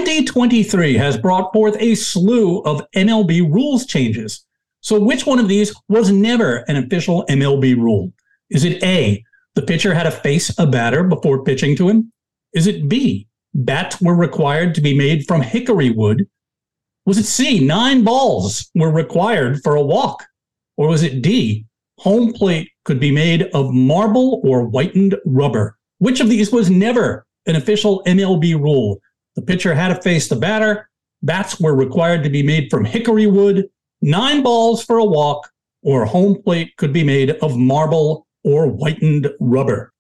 2023 has brought forth a slew of MLB rules changes. So which one of these was never an official MLB rule? Is it A, the pitcher had to face a batter before pitching to him? Is it B, bats were required to be made from hickory wood? Was it C, 9 balls were required for a walk? Or was it D, home plate could be made of marble or whitened rubber? Which of these was never an official MLB rule? The pitcher had to face the batter, bats were required to be made from hickory wood, 9 balls for a walk, or home plate could be made of marble or whitened rubber.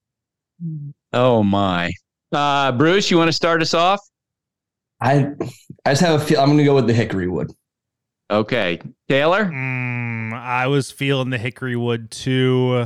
Oh, my. Bruce, you want to start us off? I just have a feel. I'm going to go with the hickory wood. Okay. Taylor? I was feeling the hickory wood too.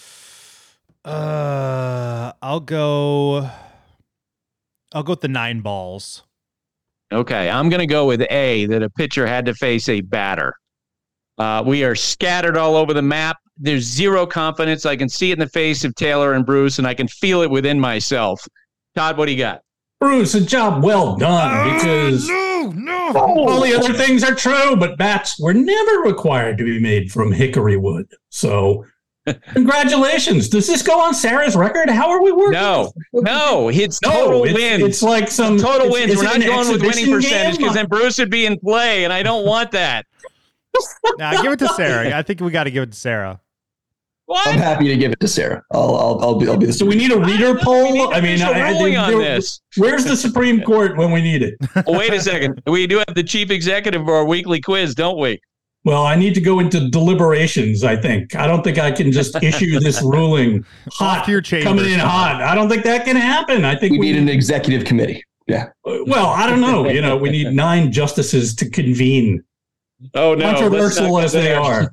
I'll go with the 9 balls. Okay. I'm going to go with A, that a pitcher had to face a batter. We are scattered all over the map. There's zero confidence. I can see it in the face of Taylor and Bruce, and I can feel it within myself. Todd, what do you got? Bruce, a job well done, because all the other things are true, but bats were never required to be made from hickory wood. So congratulations. Does this go on Sarah's record? How are we working? No, it's total wins. It's like some total wins. We're not going with winning percentage, because then game? Bruce would be in play, and I don't want that. Nah, give it to Sarah. I think we got to give it to Sarah. What? I'm happy to give it to Sarah. I'll be the. So we need a reader poll. I mean, on this. Where's the Supreme Court when we need it? Well, wait a second. We do have the chief executive of our weekly quiz, don't we? Well, I need to go into deliberations, I think. I don't think I can just issue this ruling hot, coming in hot. I don't think that can happen. I think we need an executive committee. Yeah. Well, I don't know. We need 9 justices to convene. Oh, no. Controversial as they are.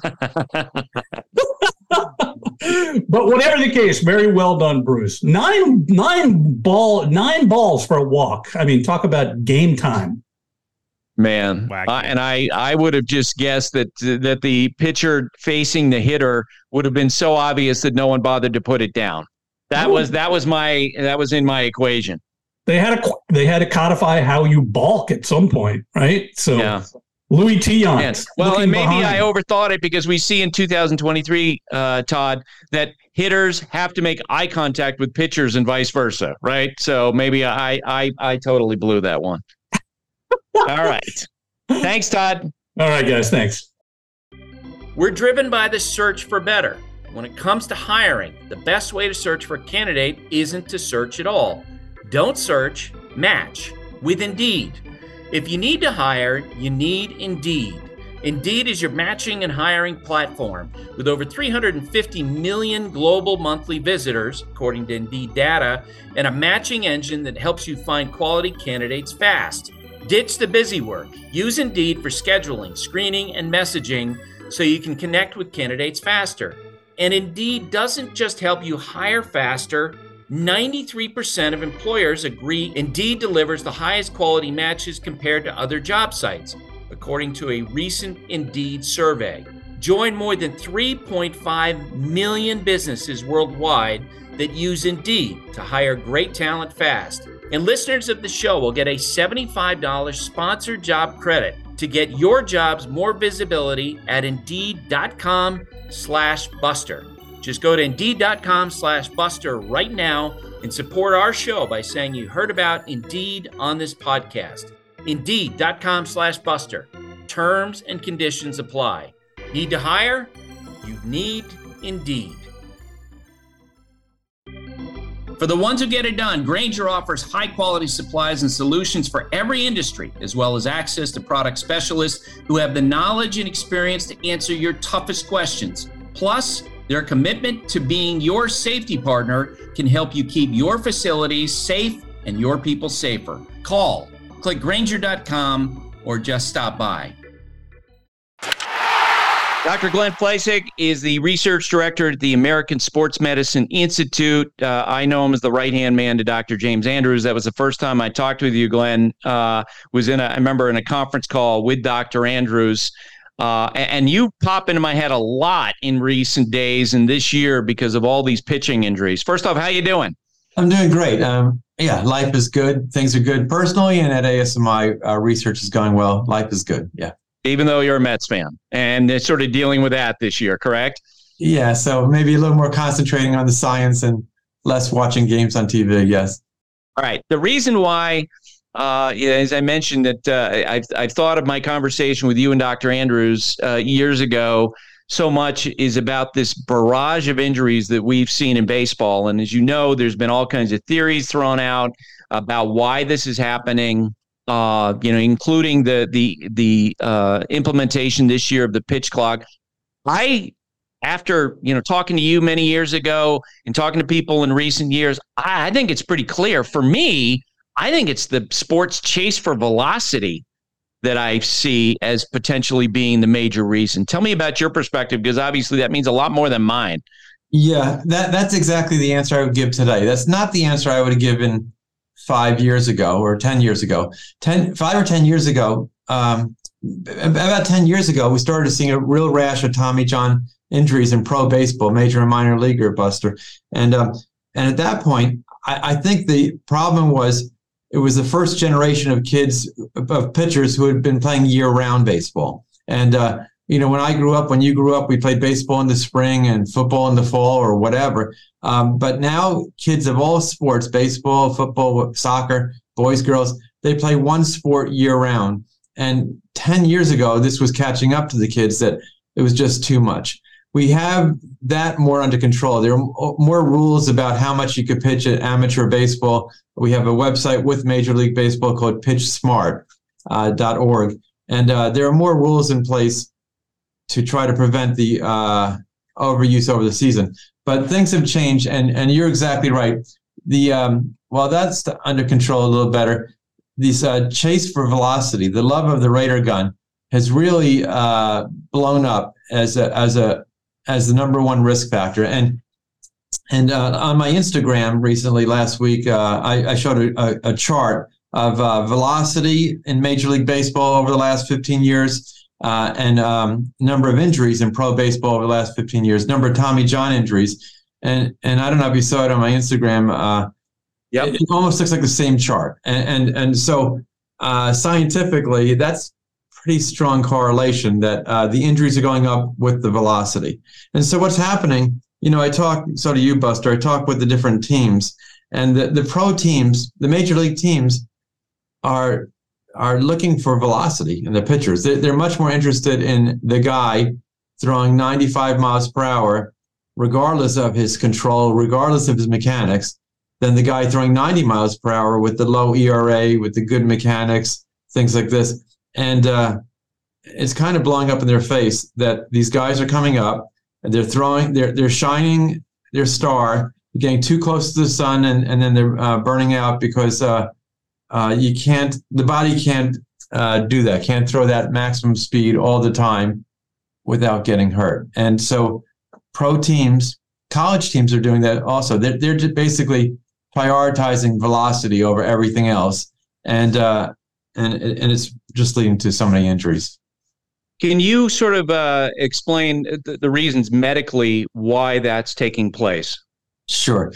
But whatever the case, very well done, Bruce. 9 balls for a walk. I mean, talk about game time. Man, and I would have just guessed that the pitcher facing the hitter would have been so obvious that no one bothered to put it down. That was in my equation. They had to codify how you balk at some point, right? So yeah. Louis Tiant. Yes. Well, and maybe I overthought it, because we see in 2023, Todd, that hitters have to make eye contact with pitchers and vice versa, right? So maybe I totally blew that one. All right. Thanks, Todd. All right, guys. Thanks. We're driven by the search for better. When it comes to hiring, the best way to search for a candidate isn't to search at all. Don't search, match with Indeed. If you need to hire, you need Indeed. Indeed is your matching and hiring platform with over 350 million global monthly visitors, according to Indeed data, and a matching engine that helps you find quality candidates fast. Ditch the busy work. Use Indeed for scheduling, screening, and messaging so you can connect with candidates faster. And Indeed doesn't just help you hire faster. 93% of employers agree Indeed delivers the highest quality matches compared to other job sites, according to a recent Indeed survey. Join more than 3.5 million businesses worldwide that use Indeed to hire great talent fast. And listeners of the show will get a $75 sponsored job credit to get your jobs more visibility at Indeed.com/Buster. Just go to Indeed.com/Buster right now and support our show by saying you heard about Indeed on this podcast. Indeed.com/Buster. Terms and conditions apply. Need to hire? You need Indeed. For the ones who get it done, Grainger offers high-quality supplies and solutions for every industry, as well as access to product specialists who have the knowledge and experience to answer your toughest questions. Plus, their commitment to being your safety partner can help you keep your facilities safe and your people safer. Call, click Grainger.com, or just stop by. Dr. Glenn Fleisig is the research director at the American Sports Medicine Institute. I know him as the right-hand man to Dr. James Andrews. That was the first time I talked with you, Glenn. I remember in a conference call with Dr. Andrews. And you pop into my head a lot in recent days and this year because of all these pitching injuries. First off, how you doing? I'm doing great. Life is good. Things are good personally, and at ASMI, research is going well. Life is good. Yeah. Even though you're a Mets fan, and they're sort of dealing with that this year, correct? Yeah. So maybe a little more concentrating on the science and less watching games on TV. Yes. All right. The reason why, as I mentioned, that I've thought of my conversation with you and Dr. Andrews years ago so much is about this barrage of injuries that we've seen in baseball. And as you know, there's been all kinds of theories thrown out about why this is happening. Including the implementation this year of the pitch clock. After talking to you many years ago and talking to people in recent years, I think it's pretty clear. For me, I think it's the sport's chase for velocity that I see as potentially being the major reason. Tell me about your perspective, because obviously that means a lot more than mine. Yeah, that's exactly the answer I would give today. That's not the answer I would have given 5 years ago or 10 years ago. 5 or 10 years ago, about 10 years ago, we started seeing a real rash of Tommy John injuries in pro baseball, major and minor leaguer, Buster. And at that point, I think the problem was it was the first generation of pitchers who had been playing year-round baseball. And, when I grew up, when you grew up, we played baseball in the spring and football in the fall or whatever. But now kids of all sports, baseball, football, soccer, boys, girls, they play one sport year-round. And 10 years ago, this was catching up to the kids that it was just too much. We have that more under control. There are more rules about how much you could pitch at amateur baseball. We have a website with Major League Baseball called pitchsmart.org. And there are more rules in place to try to prevent the overuse over the season. But things have changed, and you're exactly right. While that's under control a little better, this chase for velocity, the love of the radar gun, has really blown up as the number one risk factor. And on my Instagram recently, last week, I showed a chart of velocity in Major League Baseball over the last 15 years, and number of injuries in pro baseball over the last 15 years, number of Tommy John injuries. And I don't know if you saw it on my Instagram. It almost looks like the same chart. And so scientifically, that's pretty strong correlation that the injuries are going up with the velocity. And so what's happening, so do you, Buster, I talk with the different teams, and the pro teams, the major league teams are looking for velocity in the pitchers. They're much more interested in the guy throwing 95 miles per hour, regardless of his control, regardless of his mechanics, than the guy throwing 90 miles per hour with the low ERA, with the good mechanics, things like this. And it's kind of blowing up in their face that these guys are coming up and they're shining their star, getting too close to the sun, and then they're burning out because the body can't do that, can't throw that maximum speed all the time without getting hurt. And so pro teams, college teams are doing that also. They're just basically prioritizing velocity over everything else. And it's just leading to so many injuries. Can you sort of explain the reasons medically why that's taking place? Sure.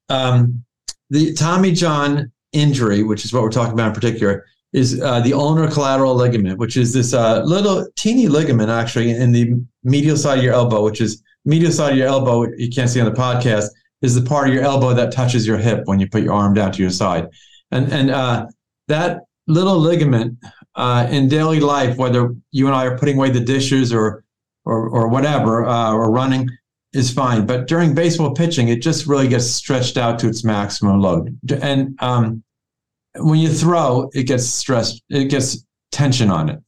The Tommy John injury, which is what we're talking about in particular, is the ulnar collateral ligament, which is this little teeny ligament actually in the medial side of your elbow, which is medial side of your elbow. You can't see on the podcast, is the part of your elbow that touches your hip when you put your arm down to your side. And that little ligament in daily life, whether you and I are putting away the dishes or whatever, or running, is fine. But during baseball pitching, it just really gets stretched out to its maximum load. And when you throw, it gets stressed, it gets tension on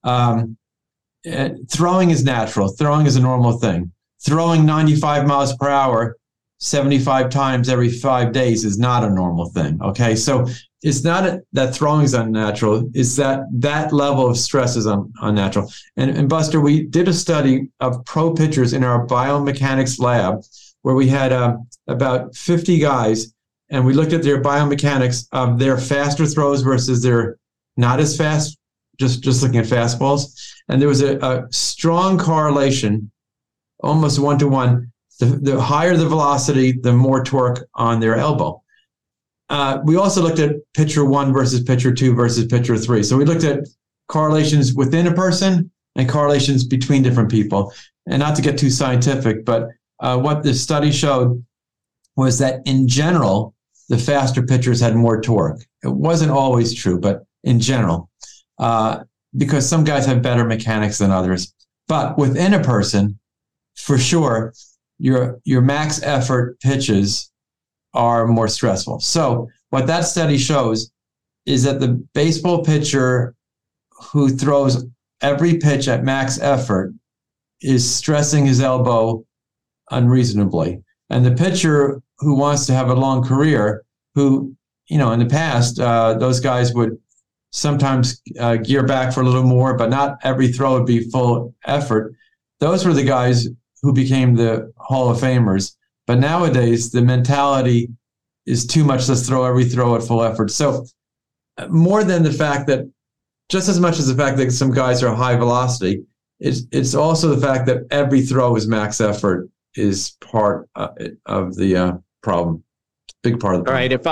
it. Throwing is natural. Throwing is a normal thing. Throwing 95 miles per hour 75 times every 5 days is not a normal thing. Okay. So it's not that throwing is unnatural. It's that level of stress is unnatural. And Buster, we did a study of pro pitchers in our biomechanics lab where we had about 50 guys, and we looked at their biomechanics of their faster throws versus their not as fast, just looking at fastballs. And there was a strong correlation, almost 1-to-1. The higher the velocity, the more torque on their elbow. We also looked at pitcher 1 versus pitcher 2 versus pitcher 3. So we looked at correlations within a person and correlations between different people. And not to get too scientific, but what the study showed was that in general, the faster pitchers had more torque. It wasn't always true, but in general, because some guys have better mechanics than others. But within a person, for sure, your max effort pitches are more stressful. So what that study shows is that the baseball pitcher who throws every pitch at max effort is stressing his elbow unreasonably. And the pitcher who wants to have a long career, who, in the past, those guys would sometimes gear back for a little more, but not every throw would be full effort. Those were the guys who became the Hall of Famers. But nowadays, the mentality is too much. Let's throw every throw at full effort. So more than the fact that, just as much as the fact that some guys are high velocity, it's also the fact that every throw is max effort is part of the problem. Big part of the problem. All right.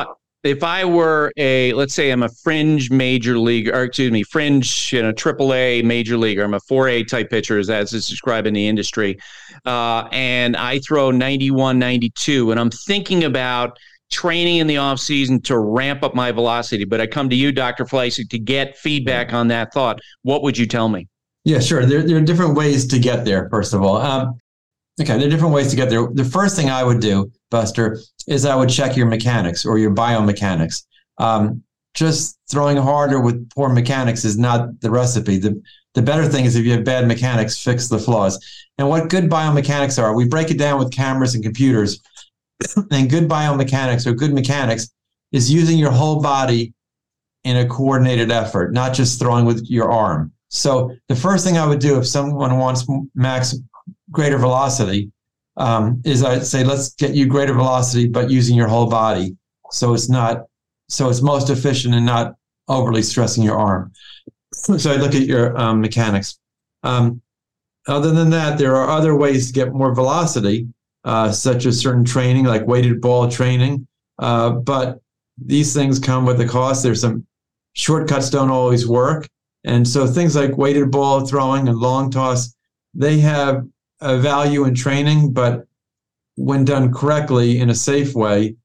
if I were let's say I'm a fringe major league, or excuse me, fringe, AAA major leaguer, I'm a 4A type pitcher, as is described in the industry, and I throw 91, 92, and I'm thinking about training in the off season to ramp up my velocity, but I come to you, Dr. Fleisig, to get feedback on that thought. What would you tell me? Yeah, sure. There are different ways to get there, first of all. There are different ways to get there. The first thing I would do, Buster, is I would check your mechanics or your biomechanics. Just throwing harder with poor mechanics is not the recipe. The better thing is if you have bad mechanics, fix the flaws. And what good biomechanics are, we break it down with cameras and computers. And good biomechanics or good mechanics is using your whole body in a coordinated effort, not just throwing with your arm. So the first thing I would do if someone wants greater velocity is I'd say, let's get you greater velocity, but using your whole body. So it's most efficient and not overly stressing your arm. So I look at your mechanics. Other than that, there are other ways to get more velocity, such as certain training, like weighted ball training. But these things come with a cost. There's some shortcuts don't always work. And so things like weighted ball throwing and long toss, they have a value in training, but when done correctly in a safe way,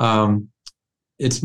it's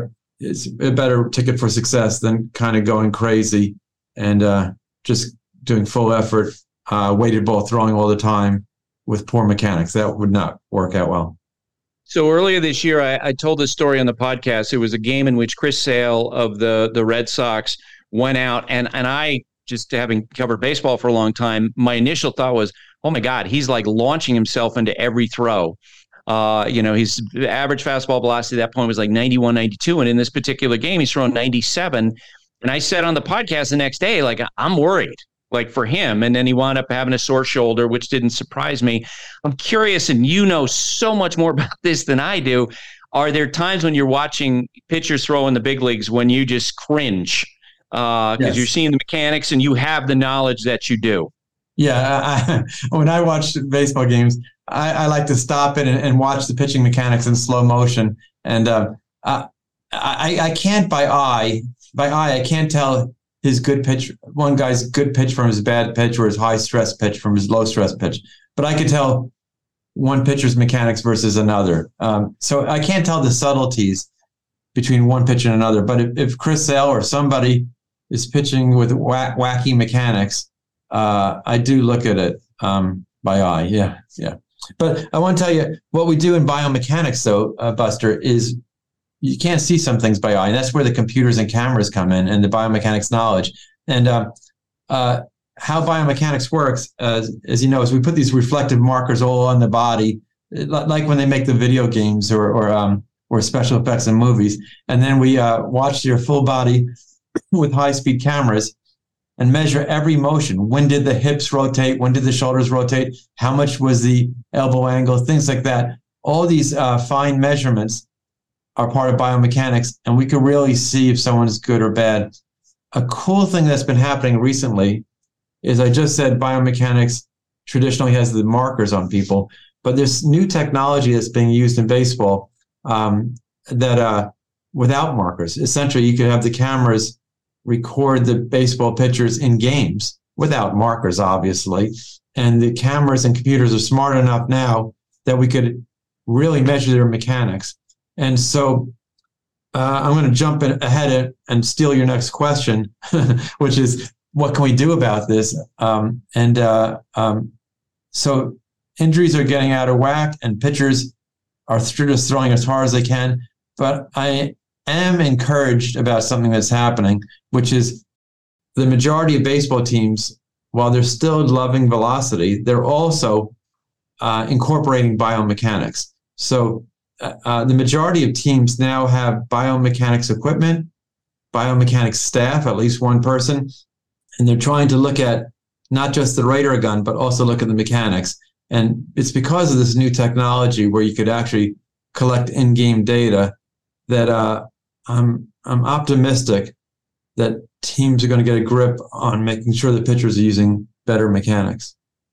a better ticket for success than kind of going crazy and just doing full effort, weighted ball throwing all the time with poor mechanics. That would not work out well. So earlier this year, I told this story on the podcast. It was a game in which Chris Sale of the Red Sox went out, and I, just having covered baseball for a long time, my initial thought was, oh my God, he's like launching himself into every throw. His average fastball velocity at that point was like 91, 92. And in this particular game, he's thrown 97. And I said on the podcast the next day, like, I'm worried, like, for him. And then he wound up having a sore shoulder, which didn't surprise me. I'm curious, and you know so much more about this than I do. Are there times when you're watching pitchers throw in the big leagues when you just cringe because you're seeing the mechanics and you have the knowledge that you do? Yeah, when I watch baseball games, I like to stop it and watch the pitching mechanics in slow motion. And I can't by eye, I can't tell his good pitch, one guy's good pitch from his bad pitch or his high stress pitch from his low stress pitch. But I can tell one pitcher's mechanics versus another. So I can't tell the subtleties between one pitcher and another. But if Chris Sale or somebody is pitching with wacky mechanics, I do look at it by eye. Yeah. But I want to tell you what we do in biomechanics, though, Buster, is you can't see some things by eye. And that's where the computers and cameras come in and the biomechanics knowledge. And how biomechanics works, as you know, is we put these reflective markers all on the body, like when they make the video games or special effects in movies. And then we watch your full body with high-speed cameras and measure every motion. When did the hips rotate? When did the shoulders rotate? How much was the elbow angle? Things like that. All these fine measurements are part of biomechanics, and we can really see if someone's good or bad. A cool thing that's been happening recently is, I just said biomechanics traditionally has the markers on people, but there's new technology that's being used in baseball that without markers. Essentially, you could have the cameras record the baseball pitchers in games without markers, obviously. And the cameras and computers are smart enough now that we could really measure their mechanics. And so I'm going to jump ahead and steal your next question, which is, what can we do about this? So injuries are getting out of whack and pitchers are just throwing as hard as they can. But I am encouraged about something that's happening, which is the majority of baseball teams, while they're still loving velocity, they're also incorporating biomechanics. So the majority of teams now have biomechanics equipment, biomechanics staff, at least one person, and they're trying to look at not just the radar gun, but also look at the mechanics. And it's because of this new technology where you could actually collect in-game data that I'm optimistic that teams are going to get a grip on making sure the pitchers are using better mechanics.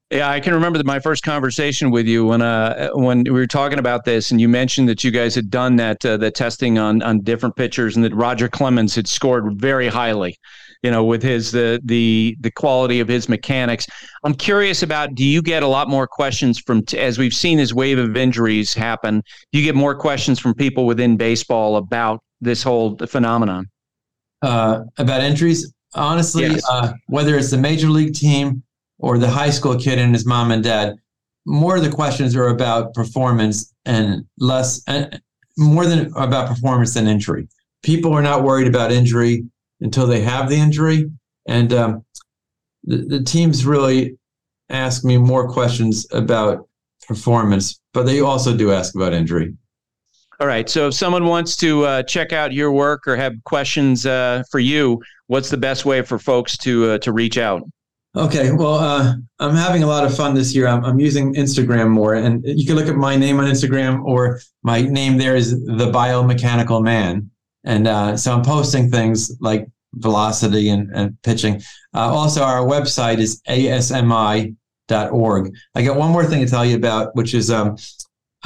Yeah, I can remember my first conversation with you when we were talking about this, and you mentioned that you guys had done that testing on different pitchers, and that Roger Clemens had scored very highly, with his the quality of his mechanics. I'm curious about, do you get a lot more questions as we've seen this wave of injuries happen? Do you get more questions from people within baseball about this whole phenomenon? About injuries, honestly, yes. Whether it's the major league team or the high school kid and his mom and dad, more of the questions are about performance and more than about performance than injury. People are not worried about injury until they have the injury. And the teams really ask me more questions about performance, but they also do ask about injury. All right. So if someone wants to check out your work or have questions for you, what's the best way for folks to reach out? Okay, well, I'm having a lot of fun this year. I'm using Instagram more, and you can look at my name on Instagram, or my name there is The Biomechanical Man. And so I'm posting things like velocity and pitching. Also, our website is asmi.org. I got one more thing to tell you about, which is, as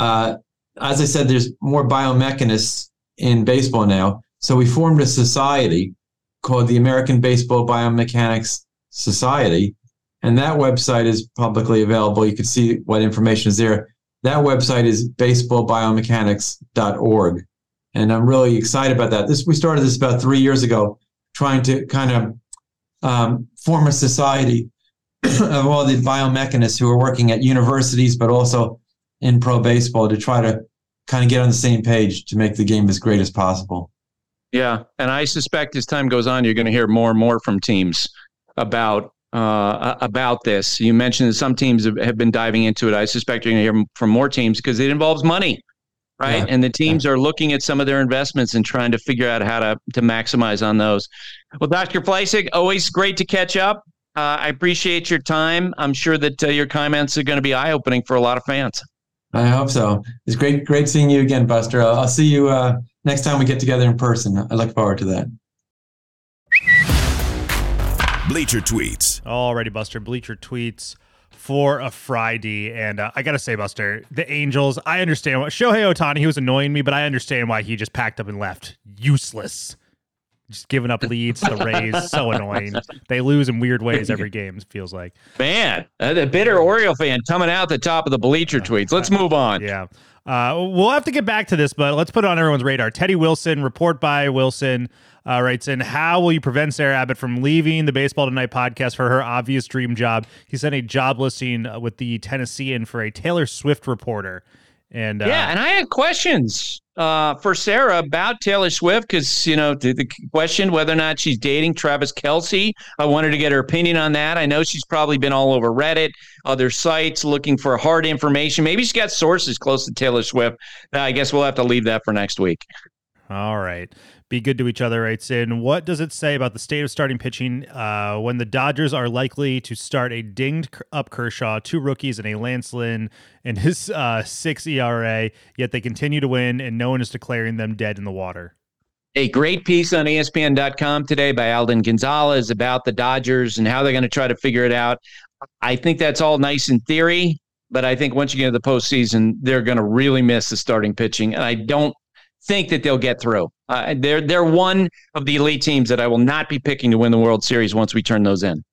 I said, there's more biomechanists in baseball now. So we formed a society called the American Baseball Biomechanics Society, and that website is publicly available. You can see what information is there. That website is baseballbiomechanics.org, and I'm really excited about that. We started this about 3 years ago, trying to kind of form a society of all the biomechanists who are working at universities, but also in pro baseball, to try to kind of get on the same page to make the game as great as possible. Yeah, and I suspect as time goes on, you're going to hear more and more from teams about this. You mentioned that some teams have been diving into it. I suspect you're going to hear from more teams because it involves money, right? Yeah. And the teams are looking at some of their investments and trying to figure out how to maximize on those. Well, Dr. Plesac, always great to catch up. I appreciate your time. I'm sure that your comments are going to be eye-opening for a lot of fans. I hope so. It's great seeing you again, Buster. I'll see you next time we get together in person. I look forward to that. Bleacher Tweets. Alrighty, Buster. Bleacher Tweets for a Friday. And I got to say, Buster, the Angels, I understand what Shohei Ohtani, he was annoying me, but I understand why he just packed up and left. Useless. Just giving up leads to the Rays. So annoying. They lose in weird ways every game, it feels like. Man, the bitter Oriole fan coming out the top of the Bleacher Tweets. Let's move on. Yeah. We'll have to get back to this, but let's put it on everyone's radar. Teddy Wilson, report by Wilson, writes in, how will you prevent Sarah Abbott from leaving the Baseball Tonight podcast for her obvious dream job? He sent a job listing with the Tennessean for a Taylor Swift reporter. And and I had questions for Sarah about Taylor Swift because, the question whether or not she's dating Travis Kelce. I wanted to get her opinion on that. I know she's probably been all over Reddit, other sites looking for hard information. Maybe she's got sources close to Taylor Swift. I guess we'll have to leave that for next week. All right. Be good to each other, writes in. What does it say about the state of starting pitching when the Dodgers are likely to start a dinged-up Kershaw, 2 rookies, and a Lance Lynn and his 6 ERA, yet they continue to win, and no one is declaring them dead in the water? A great piece on ESPN.com today by Alden Gonzalez about the Dodgers and how they're going to try to figure it out. I think that's all nice in theory, but I think once you get to the postseason, they're going to really miss the starting pitching, and I don't think that they'll get through. They're one of the elite teams that I will not be picking to win the World Series once we turn those in.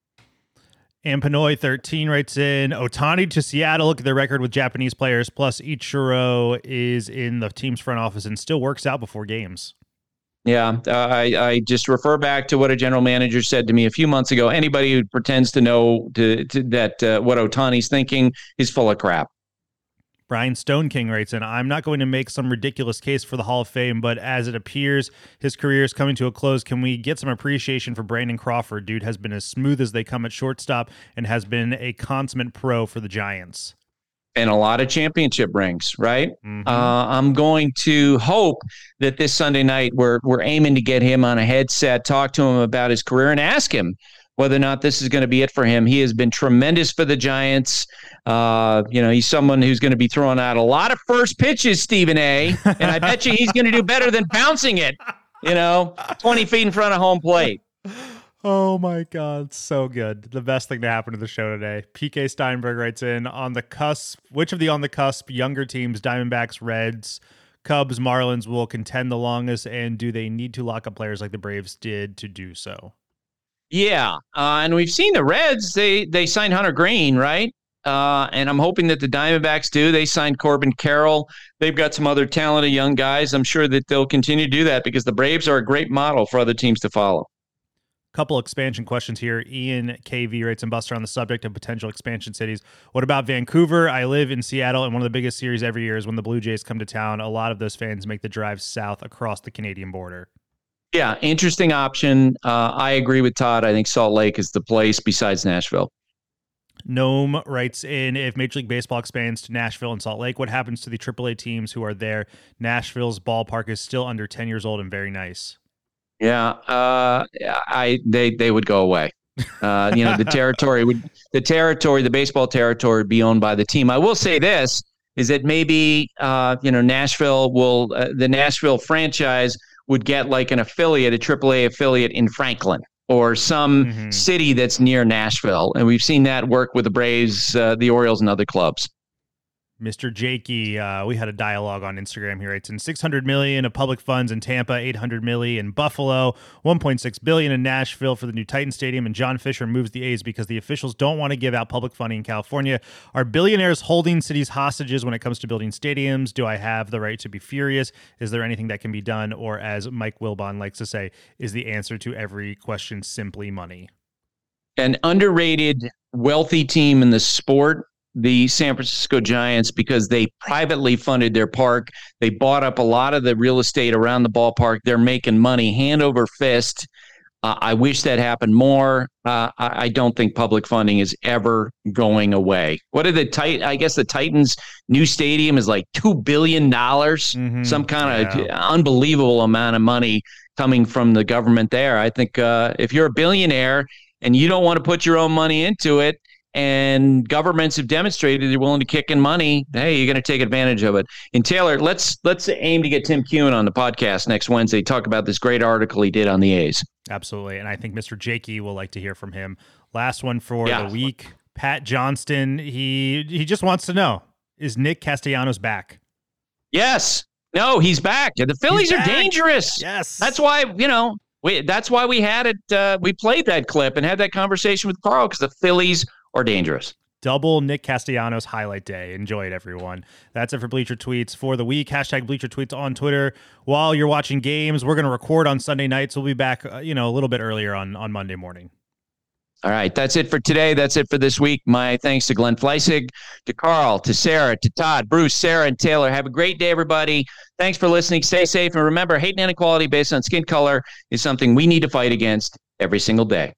And Pinoy 13 writes in, Ohtani to Seattle. Look at their record with Japanese players. Plus, Ichiro is in the team's front office and still works out before games. Yeah, I just refer back to what a general manager said to me a few months ago. Anybody who pretends to know that what Ohtani's thinking is full of crap. Brian Stone King writes in, I'm not going to make some ridiculous case for the Hall of Fame, but as it appears his career is coming to a close, can we get some appreciation for Brandon Crawford? Dude has been as smooth as they come at shortstop and has been a consummate pro for the Giants. And a lot of championship rings, right? Mm-hmm. I'm going to hope that this Sunday night we're aiming to get him on a headset, talk to him about his career, and ask him whether or not this is going to be it for him. He has been tremendous for the Giants. He's someone who's going to be throwing out a lot of first pitches, Stephen A. And I bet you he's going to do better than bouncing it, 20 feet in front of home plate. Oh my God, so good. The best thing to happen to the show today. PK Steinberg writes in, on the cusp, which of the on the cusp younger teams, Diamondbacks, Reds, Cubs, Marlins, will contend the longest, and do they need to lock up players like the Braves did to do so? Yeah, and we've seen the Reds, they signed Hunter Green, right? And I'm hoping that the Diamondbacks do. They signed Corbin Carroll. They've got some other talented young guys. I'm sure that they'll continue to do that because the Braves are a great model for other teams to follow. Couple expansion questions here. Ian KV writes in, Buster, on the subject of potential expansion cities. What about Vancouver? I live in Seattle, and one of the biggest series every year is when the Blue Jays come to town. A lot of those fans make the drive south across the Canadian border. Yeah, interesting option. I agree with Todd. I think Salt Lake is the place besides Nashville. Gnome writes in, if Major League Baseball expands to Nashville and Salt Lake, what happens to the AAA teams who are there? Nashville's ballpark is still under 10 years old and very nice. Yeah, they would go away. The baseball territory would be owned by the team. I will say this is that maybe Nashville will the Nashville franchise would get like an affiliate, a AAA affiliate in Franklin or some city that's near Nashville, and we've seen that work with the Braves, the Orioles, and other clubs. Mr. Jakey, we had a dialogue on Instagram here. It's in $600 million of public funds in Tampa, $800 million in Buffalo, $1.6 billion in Nashville for the new Titan Stadium, and John Fisher moves the A's because the officials don't want to give out public funding in California. Are billionaires holding cities hostages when it comes to building stadiums? Do I have the right to be furious? Is there anything that can be done? Or, as Mike Wilbon likes to say, is the answer to every question simply money? An underrated, wealthy team in the sport, the San Francisco Giants, because they privately funded their park. They bought up a lot of the real estate around the ballpark. They're making money hand over fist. I wish that happened more. I don't think public funding is ever going away. What are I guess the Titans' new stadium is like $2 billion, some kind of unbelievable amount of money coming from the government there. I think if you're a billionaire and you don't want to put your own money into it, and governments have demonstrated they're willing to kick in money, hey, you're going to take advantage of it. And Taylor, let's aim to get Tim Kuhn on the podcast next Wednesday, talk about this great article he did on the A's. Absolutely. And I think Mr. Jakey will like to hear from him. Last one for the week. Pat Johnston, he just wants to know, is Nick Castellanos back? Yes. No, he's back. The Phillies are dangerous. Yes. That's why, that's why we had it. We played that clip and had that conversation with Carl, because the Phillies are dangerous. Double Nick Castellanos highlight day. Enjoy it, everyone. That's it for Bleacher Tweets for the week. # Bleacher Tweets on Twitter. While you're watching games, we're going to record on Sunday night, so we'll be back a little bit earlier on Monday morning. All right, that's it for today. That's it for this week. My thanks to Glenn Fleissig, to Carl, to Sarah, to Todd, Bruce, Sarah, and Taylor. Have a great day, everybody. Thanks for listening. Stay safe. And remember, hate and inequality based on skin color is something we need to fight against every single day.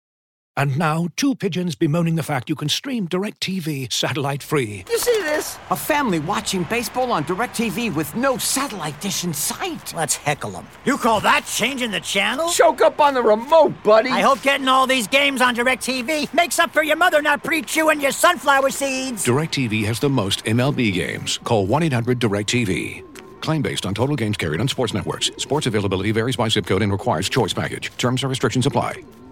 And now, two pigeons bemoaning the fact you can stream DirecTV satellite-free. You see this? A family watching baseball on DirecTV with no satellite dish in sight. Let's heckle them. You call that changing the channel? Choke up on the remote, buddy. I hope getting all these games on DirecTV makes up for your mother not pre-chewing your sunflower seeds. DirecTV has the most MLB games. Call 1-800-DirecTV. Claim based on total games carried on sports networks. Sports availability varies by zip code and requires choice package. Terms and restrictions apply.